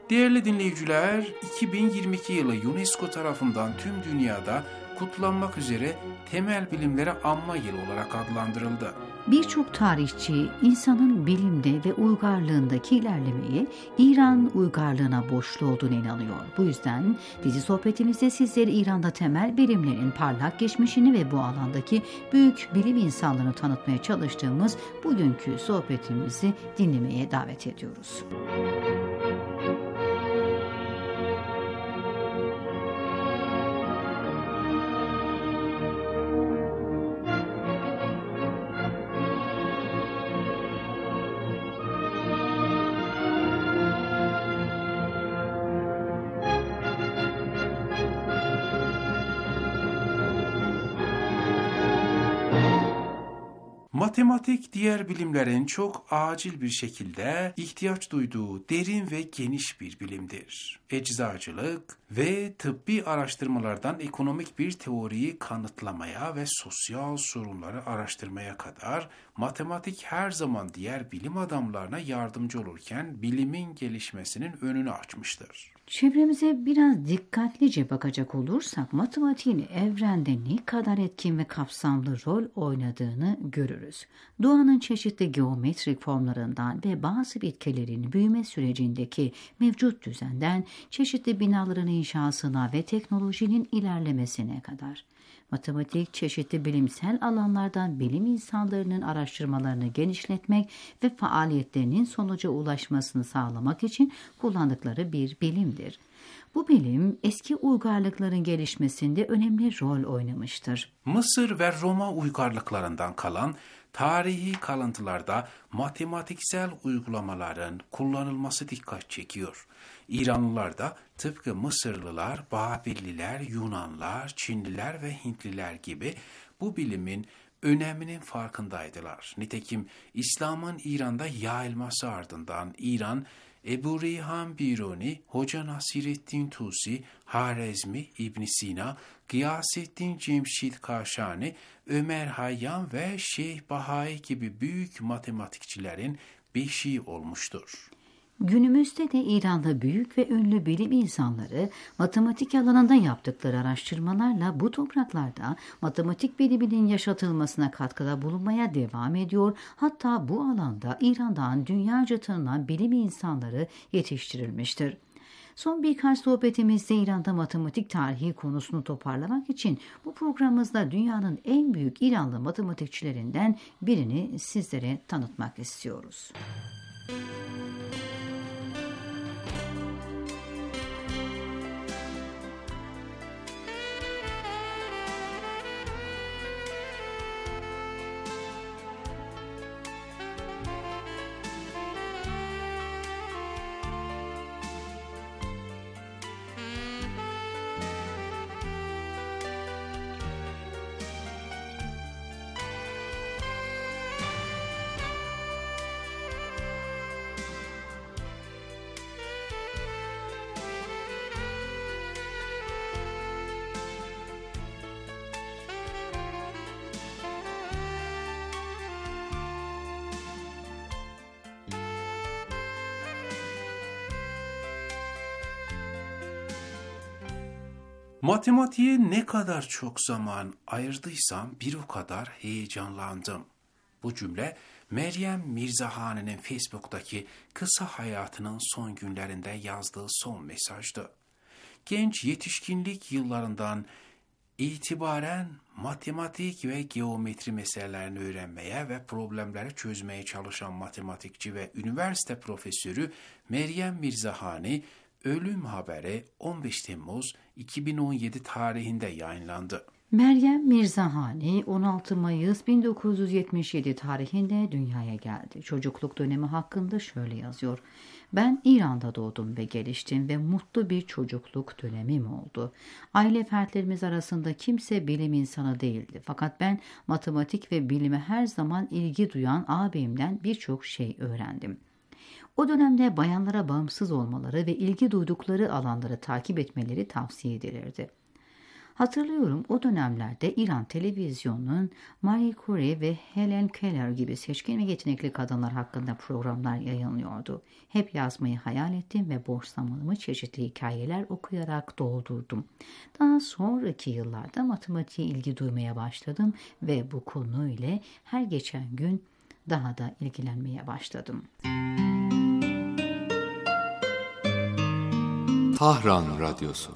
Değerli dinleyiciler, iki bin yirmi iki yılı UNESCO tarafından tüm dünyada kutlanmak üzere temel bilimlere anma yılı olarak adlandırıldı. Birçok tarihçi insanın bilimde ve uygarlığındaki ilerlemeyi İran uygarlığına borçlu olduğunu inanıyor. Bu yüzden dizi sohbetimizde sizleri İran'da temel bilimlerin parlak geçmişini ve bu alandaki büyük bilim insanlarını tanıtmaya çalıştığımız bugünkü sohbetimizi dinlemeye davet ediyoruz. Matematik diğer bilimlerin çok acil bir şekilde ihtiyaç duyduğu derin ve geniş bir bilimdir. Eczacılık ve tıbbi araştırmalardan ekonomik bir teoriyi kanıtlamaya ve sosyal sorunları araştırmaya kadar matematik her zaman diğer bilim adamlarına yardımcı olurken bilimin gelişmesinin önünü açmıştır. Çevremize biraz dikkatlice bakacak olursak matematiğin evrende ne kadar etkin ve kapsamlı rol oynadığını görürüz. Doğanın çeşitli geometrik formlarından ve bazı bitkilerin büyüme sürecindeki mevcut düzenden çeşitli binaların inşasına ve teknolojinin ilerlemesine kadar. Matematik, çeşitli bilimsel alanlardan bilim insanlarının araştırmalarını genişletmek ve faaliyetlerinin sonuca ulaşmasını sağlamak için kullandıkları bir bilimdir. Bu bilim eski uygarlıkların gelişmesinde önemli rol oynamıştır. Mısır ve Roma uygarlıklarından kalan tarihi kalıntılarda matematiksel uygulamaların kullanılması dikkat çekiyor. İranlılar da tıpkı Mısırlılar, Babilliler, Yunanlar, Çinliler ve Hintliler gibi bu bilimin öneminin farkındaydılar. Nitekim İslam'ın İran'da yayılması ardından İran, Ebu Reyhan Biruni, Hoca Nasireddin Tusi, Harezmi, İbn Sina, Gıyasettin Cemşid Kaşani, Ömer Hayyam ve Şeyh Bahai gibi büyük matematikçilerin beşiği olmuştur. Günümüzde de İran'da büyük ve ünlü bilim insanları matematik alanında yaptıkları araştırmalarla bu topraklarda matematik biliminin yaşatılmasına katkıda bulunmaya devam ediyor. Hatta bu alanda İran'dan dünyaca tanınan bilim insanları yetiştirilmiştir. Son birkaç sohbetimizde İran'da matematik tarihi konusunu toparlamak için bu programımızda dünyanın en büyük İranlı matematikçilerinden birini sizlere tanıtmak istiyoruz. Matematiğe ne kadar çok zaman ayırdıysam bir o kadar heyecanlandım. Bu cümle Meryem Mirzahan'ın Facebook'taki kısa hayatının son günlerinde yazdığı son mesajdı. Genç yetişkinlik yıllarından itibaren matematik ve geometri meselelerini öğrenmeye ve problemleri çözmeye çalışan matematikçi ve üniversite profesörü Meryem Mirzahani ölüm haberi on beş Temmuz iki bin on yedi tarihinde yayınlandı. Meryem Mirzahani on altı Mayıs bin dokuz yüz yetmiş yedi tarihinde dünyaya geldi. Çocukluk dönemi hakkında şöyle yazıyor. Ben İran'da doğdum ve geliştim ve mutlu bir çocukluk dönemim oldu. Aile fertlerimiz arasında kimse bilim insanı değildi. Fakat ben matematik ve bilime her zaman ilgi duyan ağabeyimden birçok şey öğrendim. O dönemde bayanlara bağımsız olmaları ve ilgi duydukları alanları takip etmeleri tavsiye edilirdi. Hatırlıyorum, o dönemlerde İran televizyonunun Marie Curie ve Helen Keller gibi seçkin ve yetenekli kadınlar hakkında programlar yayınlıyordu. Hep yazmayı hayal ettim ve boş zamanımı çeşitli hikayeler okuyarak doldurdum. Daha sonraki yıllarda matematiğe ilgi duymaya başladım ve bu konuyla her geçen gün daha da ilgilenmeye başladım. Tahran Radyosu.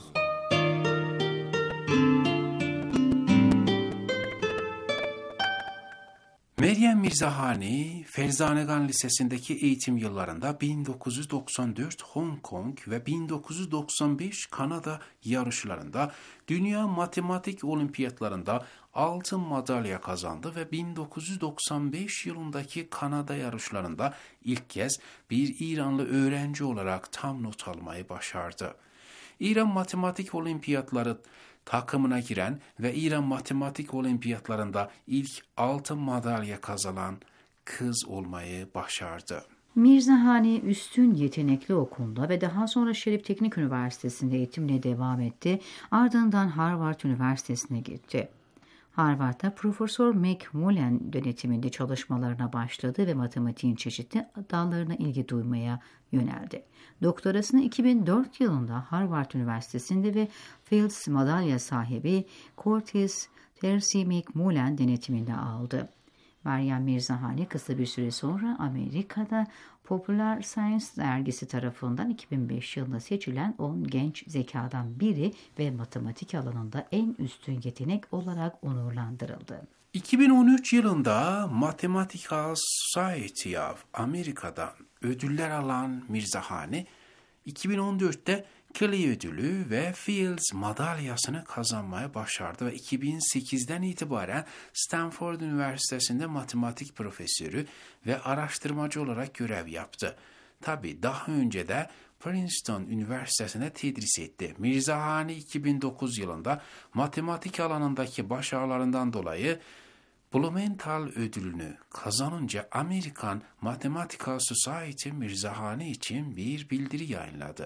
Meryem Mirzahani, Ferzanegan Lisesi'ndeki eğitim yıllarında bin dokuz yüz doksan dört Hong Kong ve bin dokuz yüz doksan beş Kanada yarışlarında Dünya Matematik Olimpiyatlarında altın madalya kazandı ve bin dokuz yüz doksan beş yılındaki Kanada yarışlarında ilk kez bir İranlı öğrenci olarak tam not almayı başardı. İran Matematik Olimpiyatları takımına giren ve İran Matematik Olimpiyatlarında ilk altın madalya kazanan kız olmayı başardı. Mirzahani üstün yetenekli okulda ve daha sonra Şerif Teknik Üniversitesi'nde eğitimine devam etti. Ardından Harvard Üniversitesi'ne gitti. Harvard'da Profesör McMullen yönetiminde çalışmalarına başladı ve matematiğin çeşitli dallarına ilgi duymaya yöneldi. Doktorasını iki bin dört yılında Harvard Üniversitesi'nde ve Fields madalya sahibi Curtis Tercy McMullen denetiminde aldı. Meryem Mirzahani kısa bir süre sonra Amerika'da Popular Science dergisi tarafından iki bin beş yılında seçilen on genç zekadan biri ve matematik alanında en üstün yetenek olarak onurlandırıldı. iki bin on üç yılında Mathematical Society of Amerika'dan ödüller alan Mirzahani, iki bin on dörtte Clay ödülü ve Fields madalyasını kazanmaya başardı ve iki bin sekizden itibaren Stanford Üniversitesi'nde matematik profesörü ve araştırmacı olarak görev yaptı. Tabii daha önce de Princeton Üniversitesi'ne tedris etti. Mirzahani iki bin dokuz yılında matematik alanındaki başarılarından dolayı Blumenthal ödülünü kazanınca American Mathematical Society Mirzahani için bir bildiri yayınladı.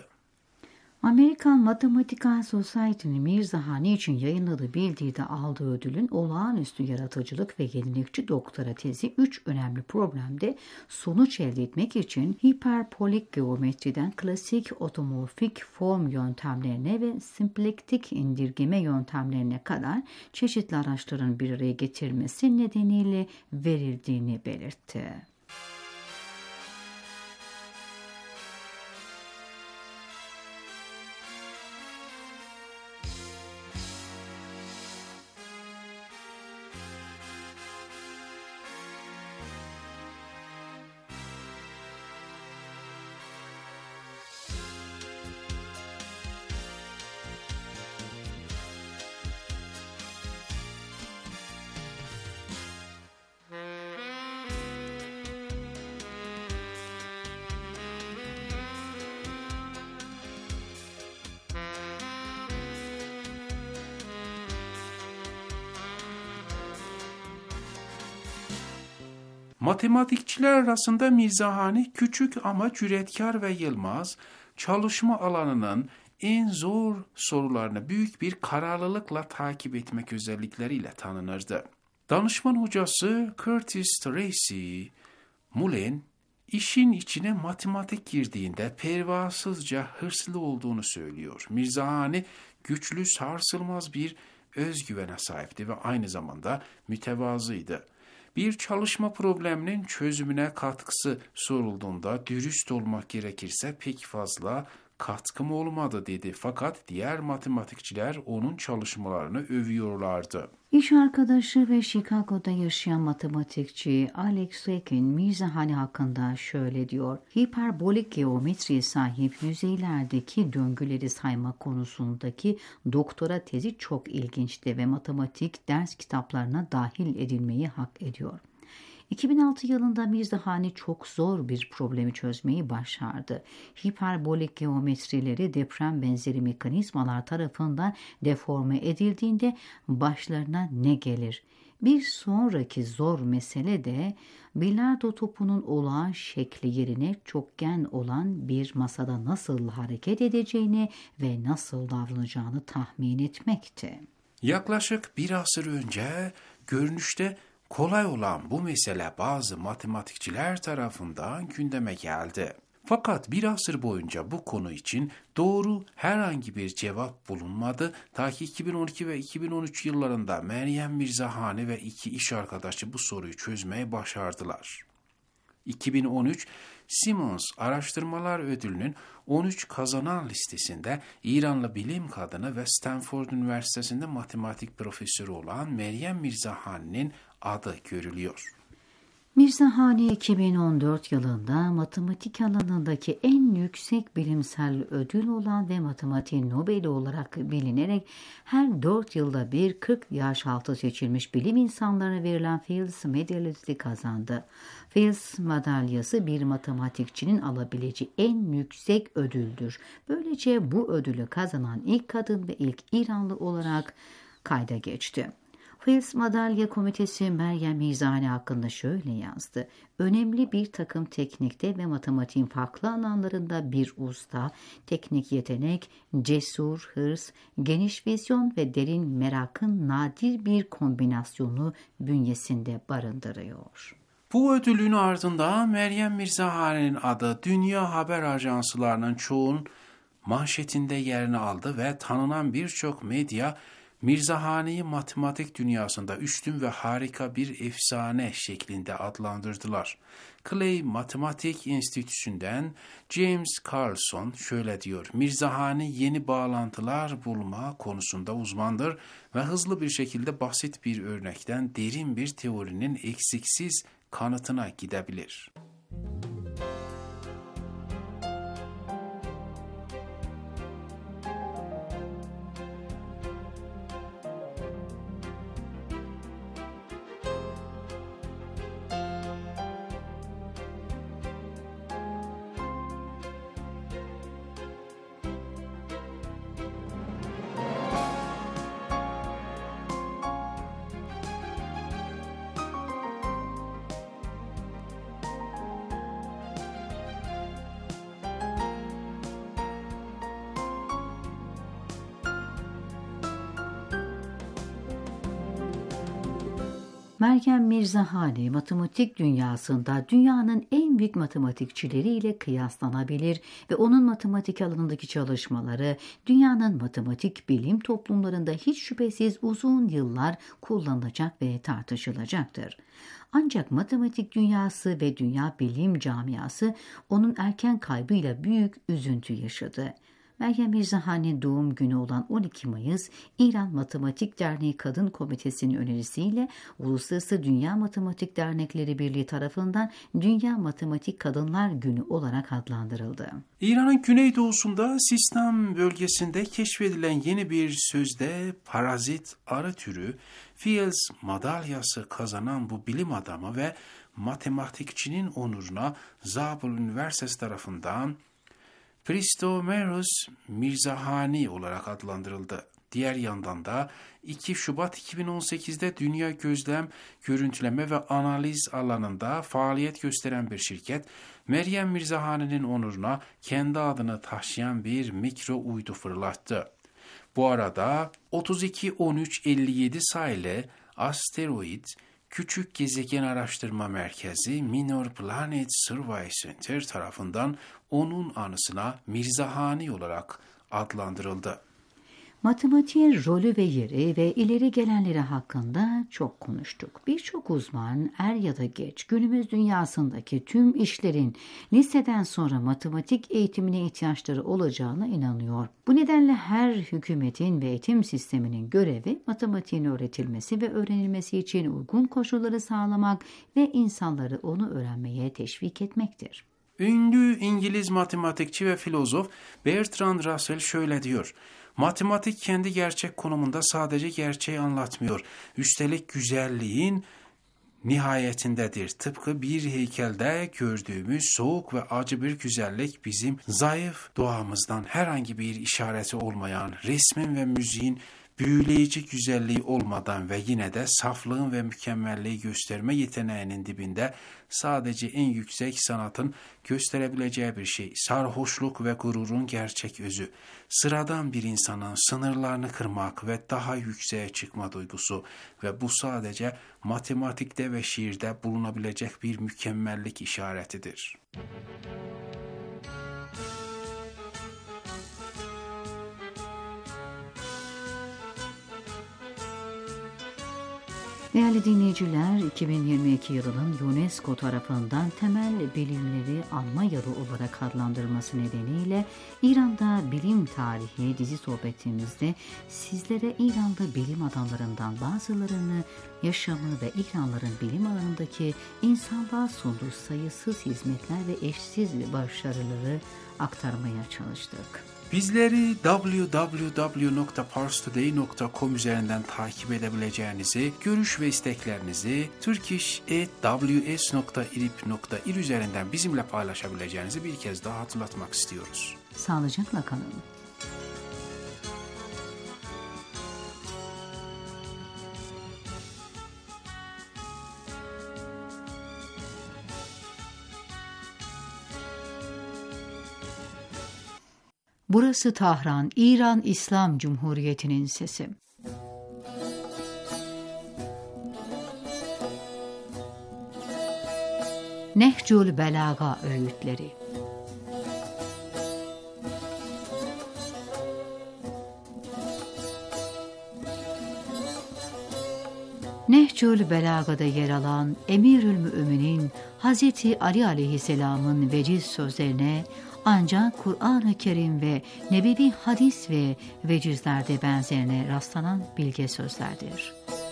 Amerikan Mathematical Society'nin Mirzahani için yayınladığı bildiride aldığı ödülün olağanüstü yaratıcılık ve yenilikçi doktora tezi üç önemli problemde sonuç elde etmek için hiperbolik geometriden klasik otomorfik form yöntemlerine ve simplektik indirgeme yöntemlerine kadar çeşitli araçların bir araya getirmesi nedeniyle verildiğini belirtti. Matematikçiler arasında Mirzahani küçük ama cüretkar ve yılmaz, çalışma alanının en zor sorularını büyük bir kararlılıkla takip etmek özellikleriyle tanınırdı. Danışman hocası Curtis Tracy Mullen, işin içine matematik girdiğinde pervasızca hırslı olduğunu söylüyor. Mirzahani güçlü, sarsılmaz bir özgüvene sahipti ve aynı zamanda mütevazıydı. Bir çalışma probleminin çözümüne katkısı sorulduğunda dürüst olmak gerekirse pek fazla katkım olmadı dedi. Fakat diğer matematikçiler onun çalışmalarını övüyorlardı. İş arkadaşı ve Chicago'da yaşayan matematikçi Alex Sekin Mirzahani hakkında şöyle diyor. Hiperbolik geometriye sahip yüzeylerdeki döngüleri sayma konusundaki doktora tezi çok ilginçti ve matematik ders kitaplarına dahil edilmeyi hak ediyor. iki bin altı yılında Mirzahani çok zor bir problemi çözmeyi başardı. Hiperbolik geometrileri deprem benzeri mekanizmalar tarafından deforme edildiğinde başlarına ne gelir? Bir sonraki zor mesele de bilardo topunun olağan şekli yerine çokgen olan bir masada nasıl hareket edeceğini ve nasıl davranacağını tahmin etmekti. Yaklaşık bir asır önce görünüşte kolay olan bu mesele bazı matematikçiler tarafından gündeme geldi. Fakat bir asır boyunca bu konu için doğru herhangi bir cevap bulunmadı. Ta ki iki bin on iki ve iki bin on üç yıllarında Meryem Mirzahani ve iki iş arkadaşı bu soruyu çözmeyi başardılar. iki bin on üç Simons Araştırmalar Ödülü'nün on üç kazanan listesinde İranlı bilim kadını ve Stanford Üniversitesi'nde matematik profesörü olan Meryem Mirzahani'nin adı görülüyor. Mirzahani iki bin on dört yılında matematik alanındaki en yüksek bilimsel ödül olan ve matematiğin Nobel'i olarak bilinerek her dört yılda bir kırk yaş altı seçilmiş bilim insanlarına verilen Fields madalyası kazandı. Fields madalyası bir matematikçinin alabileceği en yüksek ödüldür. Böylece bu ödülü kazanan ilk kadın ve ilk İranlı olarak kayda geçti. Fields Madalya Komitesi Meryem Mirzahani hakkında şöyle yazdı. Önemli bir takım teknikte ve matematiğin farklı alanlarında bir usta, teknik yetenek, cesur, hırs, geniş vizyon ve derin merakın nadir bir kombinasyonu bünyesinde barındırıyor. Bu ödülün ardından Meryem Mirzahani'nin adı dünya haber ajanslarının çoğunun manşetinde yerini aldı ve tanınan birçok medya Mirzahani'yi matematik dünyasında üstün ve harika bir efsane şeklinde adlandırdılar. Clay Matematik Enstitüsü'nden James Carlson şöyle diyor: Mirzahani yeni bağlantılar bulma konusunda uzmandır ve hızlı bir şekilde basit bir örnekten derin bir teorinin eksiksiz kanıtına gidebilir. Meryem Mirzahani matematik dünyasında dünyanın en büyük matematikçileriyle kıyaslanabilir ve onun matematik alanındaki çalışmaları dünyanın matematik bilim toplumlarında hiç şüphesiz uzun yıllar kullanılacak ve tartışılacaktır. Ancak matematik dünyası ve dünya bilim camiası onun erken kaybıyla büyük üzüntü yaşadı. Meryem Mirzahani'nin doğum günü olan on iki Mayıs, İran Matematik Derneği Kadın Komitesi'nin önerisiyle Uluslararası Dünya Matematik Dernekleri Birliği tarafından Dünya Matematik Kadınlar Günü olarak adlandırıldı. İran'ın güneydoğusunda Sistan bölgesinde keşfedilen yeni bir sözde parazit arı türü Fields madalyası kazanan bu bilim adamı ve matematikçinin onuruna Zabul Üniversitesi tarafından Pristomeros Mirzahani olarak adlandırıldı. Diğer yandan da iki Şubat iki bin on sekizde dünya gözlem, görüntüleme ve analiz alanında faaliyet gösteren bir şirket, Meryem Mirzahani'nin onuruna kendi adını taşıyan bir mikro uydu fırlattı. Bu arada otuz iki on üç elli yedi sayılı asteroid Küçük Gezegen Araştırma Merkezi Minor Planet Survey Center tarafından onun anısına Mirzahani olarak adlandırıldı. Matematiğin rolü ve yeri ve ileri gelenleri hakkında çok konuştuk. Birçok uzman er ya da geç günümüz dünyasındaki tüm işlerin liseden sonra matematik eğitimine ihtiyaçları olacağına inanıyor. Bu nedenle her hükümetin ve eğitim sisteminin görevi matematiğin öğretilmesi ve öğrenilmesi için uygun koşulları sağlamak ve insanları onu öğrenmeye teşvik etmektir. Ünlü İngiliz matematikçi ve filozof Bertrand Russell şöyle diyor: Matematik kendi gerçek konumunda sadece gerçeği anlatmıyor. Üstelik güzelliğin nihayetindedir. Tıpkı bir heykelde gördüğümüz soğuk ve acı bir güzellik bizim zayıf doğamızdan herhangi bir işareti olmayan resmin ve müziğin büyüleyici güzelliği olmadan ve yine de saflığın ve mükemmelliği gösterme yeteneğinin dibinde sadece en yüksek sanatın gösterebileceği bir şey, sarhoşluk ve gururun gerçek özü, sıradan bir insanın sınırlarını kırmak ve daha yükseğe çıkma duygusu ve bu sadece matematikte ve şiirde bulunabilecek bir mükemmellik işaretidir. Değerli dinleyiciler, iki bin yirmi iki yılının UNESCO tarafından temel bilimleri anma yılı olarak adlandırılması nedeniyle İran'da bilim tarihi dizi sohbetimizde sizlere İranlı bilim adamlarından bazılarını, yaşamı ve İranlıların bilim alanındaki insanlığa sunduğu sayısız hizmetler ve eşsiz başarıları aktarmaya çalıştık. Bizleri double-u double-u double-u nokta pars today nokta com üzerinden takip edebileceğinizi, görüş ve isteklerinizi turkish at w s nokta irib nokta il üzerinden bizimle paylaşabileceğinizi bir kez daha hatırlatmak istiyoruz. Sağlıcakla kalın. Burası Tahran, İran İslam Cumhuriyeti'nin sesi. Nehcül Belaga öğütleri. Nehcül Belaga'da yer alan Emirül Müminin Hazreti Ali Aleyhisselam'ın veciz sözlerine ancak Kur'an-ı Kerim ve nebevi hadis ve vecizlerde benzerine rastlanan bilge sözlerdir.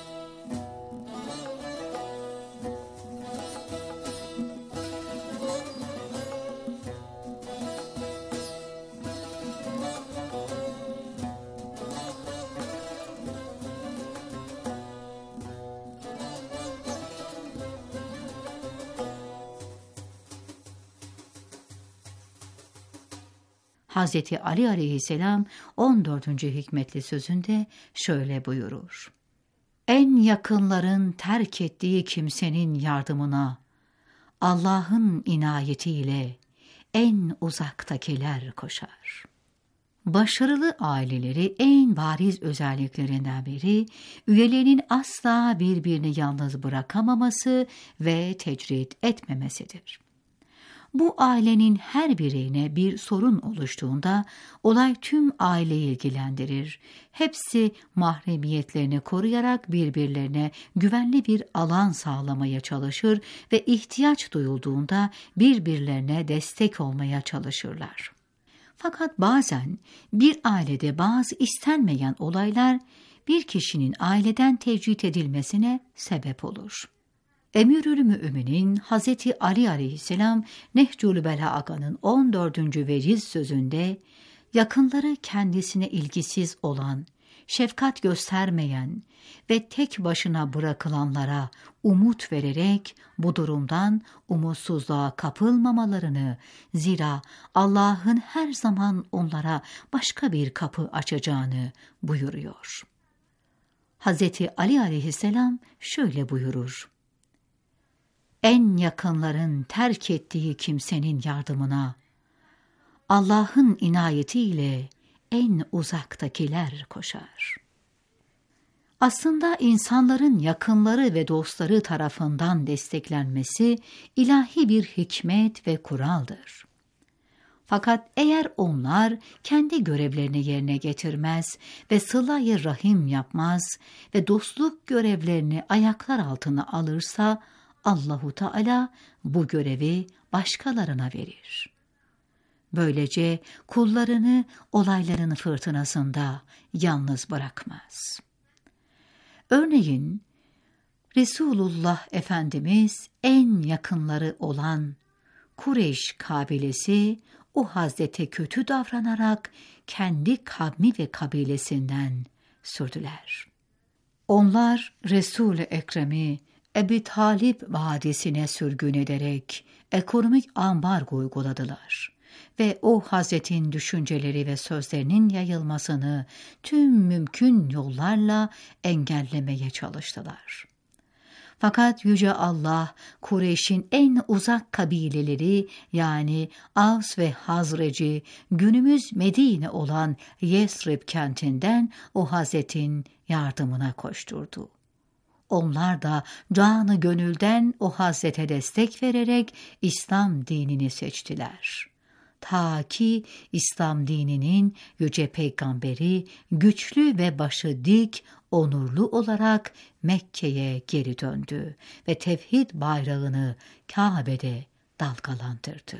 Hazreti Ali Aleyhisselam on dördüncü hikmetli sözünde şöyle buyurur: En yakınların terk ettiği kimsenin yardımına Allah'ın inayetiyle en uzaktakiler koşar. Başarılı aileleri en bariz özelliklerinden biri, üyelerinin asla birbirini yalnız bırakamaması ve tecrit etmemesidir. Bu ailenin her bireyine bir sorun oluştuğunda olay tüm aileyi ilgilendirir. Hepsi mahremiyetlerini koruyarak birbirlerine güvenli bir alan sağlamaya çalışır ve ihtiyaç duyulduğunda birbirlerine destek olmaya çalışırlar. Fakat bazen bir ailede bazı istenmeyen olaylar bir kişinin aileden tecrit edilmesine sebep olur. Emirül Müminin Hazreti Ali Aleyhisselam Nehcül Belaga'nın on dördüncü veciz sözünde yakınları kendisine ilgisiz olan, şefkat göstermeyen ve tek başına bırakılanlara umut vererek bu durumdan umutsuzluğa kapılmamalarını, zira Allah'ın her zaman onlara başka bir kapı açacağını buyuruyor. Hazreti Ali Aleyhisselam şöyle buyurur: En yakınların terk ettiği kimsenin yardımına Allah'ın inayetiyle en uzaktakiler koşar. Aslında insanların yakınları ve dostları tarafından desteklenmesi ilahi bir hikmet ve kuraldır. Fakat eğer onlar kendi görevlerini yerine getirmez ve sıla-i rahim yapmaz ve dostluk görevlerini ayaklar altına alırsa, Allahu Teala bu görevi başkalarına verir. Böylece kullarını olayların fırtınasında yalnız bırakmaz. Örneğin Resulullah Efendimiz en yakınları olan Kureyş kabilesi o Hazrete kötü davranarak kendi kavmi ve kabilesinden sürdüler. Onlar Resul-i Ekrem'i Ebu Talib Vadisi'ne sürgün ederek ekonomik ambargo uyguladılar ve o Hazretin düşünceleri ve sözlerinin yayılmasını tüm mümkün yollarla engellemeye çalıştılar. Fakat Yüce Allah, Kureyş'in en uzak kabileleri yani Avs ve Hazrec'i günümüz Medine olan Yesrib kentinden o Hazretin yardımına koşturdu. Onlar da canı gönülden o Hazrete destek vererek İslam dinini seçtiler. Ta ki İslam dininin yüce peygamberi güçlü ve başı dik, onurlu olarak Mekke'ye geri döndü ve tevhid bayrağını Kabe'de dalgalandırdı.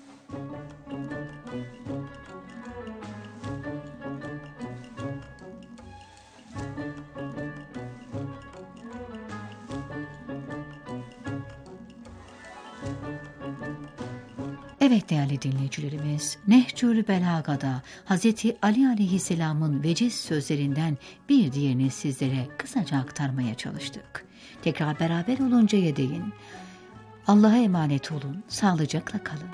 Evet değerli dinleyicilerimiz, Nehcül Belaga'da Hz. Ali Aleyhisselam'ın veciz sözlerinden bir diğerini sizlere kısaca aktarmaya çalıştık. Tekrar beraber oluncaya değin. Allah'a emanet olun, sağlıcakla kalın.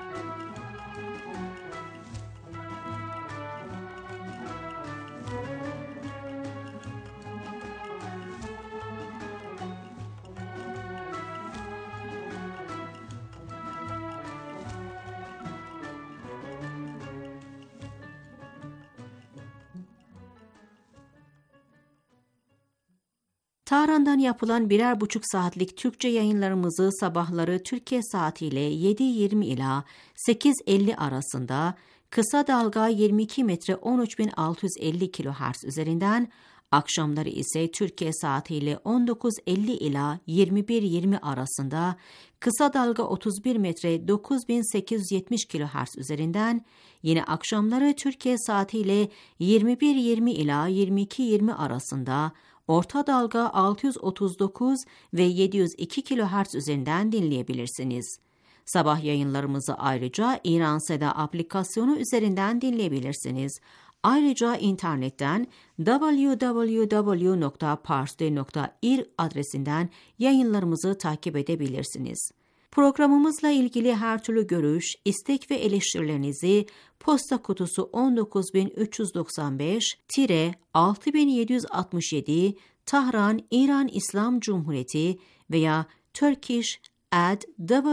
Tahran'dan yapılan birer buçuk saatlik Türkçe yayınlarımızı sabahları Türkiye saatiyle yedi yirmi ila sekiz elli arasında kısa dalga yirmi iki metre on üç bin altı yüz elli kilohertz üzerinden, akşamları ise Türkiye saatiyle on dokuz elli ila yirmi bir yirmi arasında kısa dalga otuz bir metre dokuz bin sekiz yüz yetmiş kilohertz üzerinden, yine akşamları Türkiye saatiyle yirmi bir yirmi ila yirmi iki yirmi arasında orta dalga altı yüz otuz dokuz ve yedi yüz iki kilohertz üzerinden dinleyebilirsiniz. Sabah yayınlarımızı ayrıca İran Seda aplikasyonu üzerinden dinleyebilirsiniz. Ayrıca internetten double-u double-u double-u nokta parstoy nokta ir adresinden yayınlarımızı takip edebilirsiniz. Programımızla ilgili her türlü görüş, istek ve eleştirilerinizi posta kutusu on dokuz bin üç yüz doksan beş altı bin yedi yüz altmış yedi Tahran, İran İslam Cumhuriyeti veya turkish at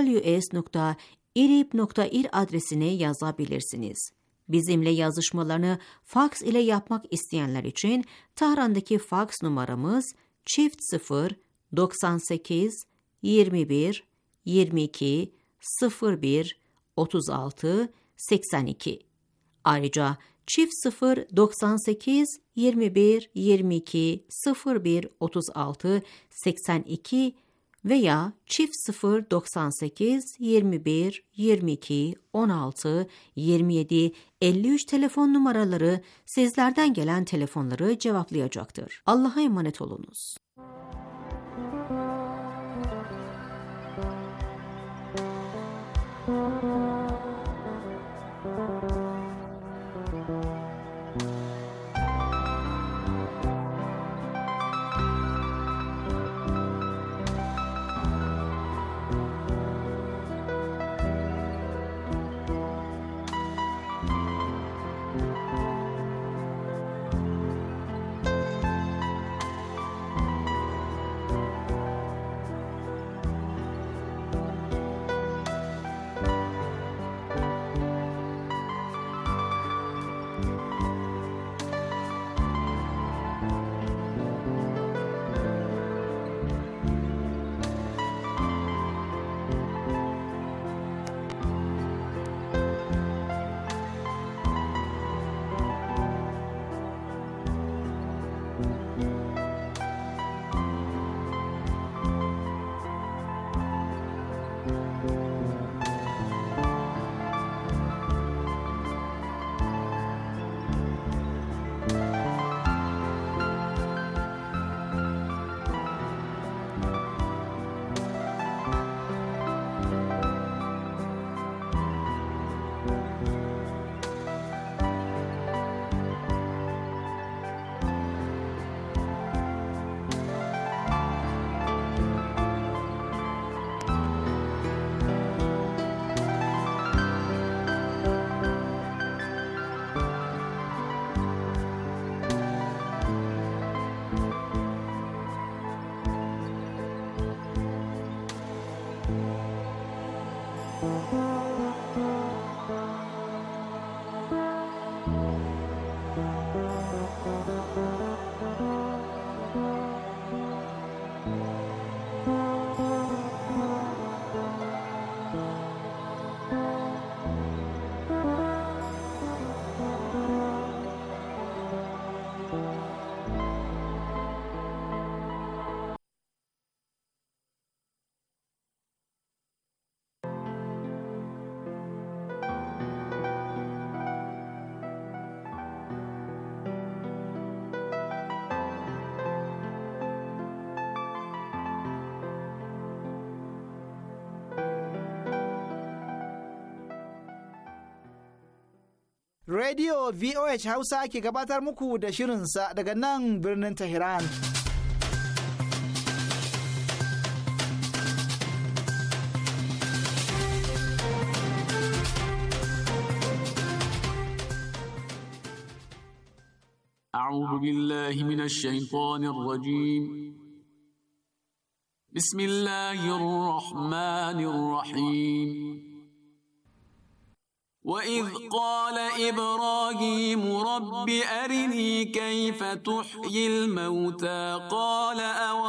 w s nokta irib nokta ir adresine yazabilirsiniz. Bizimle yazışmalarını faks ile yapmak isteyenler için Tahran'daki faks numaramız çift sıfır doksan sekiz yirmi bir yirmi iki sıfır bir otuz altı seksen iki. Ayrıca çift sıfır doksan sekiz yirmi bir yirmi iki sıfır bir otuz altı seksen iki veya çift sıfır doksan sekiz yirmi bir yirmi iki on altı yirmi yedi elli üç telefon numaraları sizlerden gelen telefonları cevaplayacaktır. Allah'a emanet olunuz. Radio V O H Hausa ke gabatar muku da shirinsa daga nan birnin Tehran. أعوذ بالله من الشيطان الرجيم. بسم الله الرحمن الرحيم. وإذ قال إبراهيم رب أرني كيف تحيي الموتى قال أو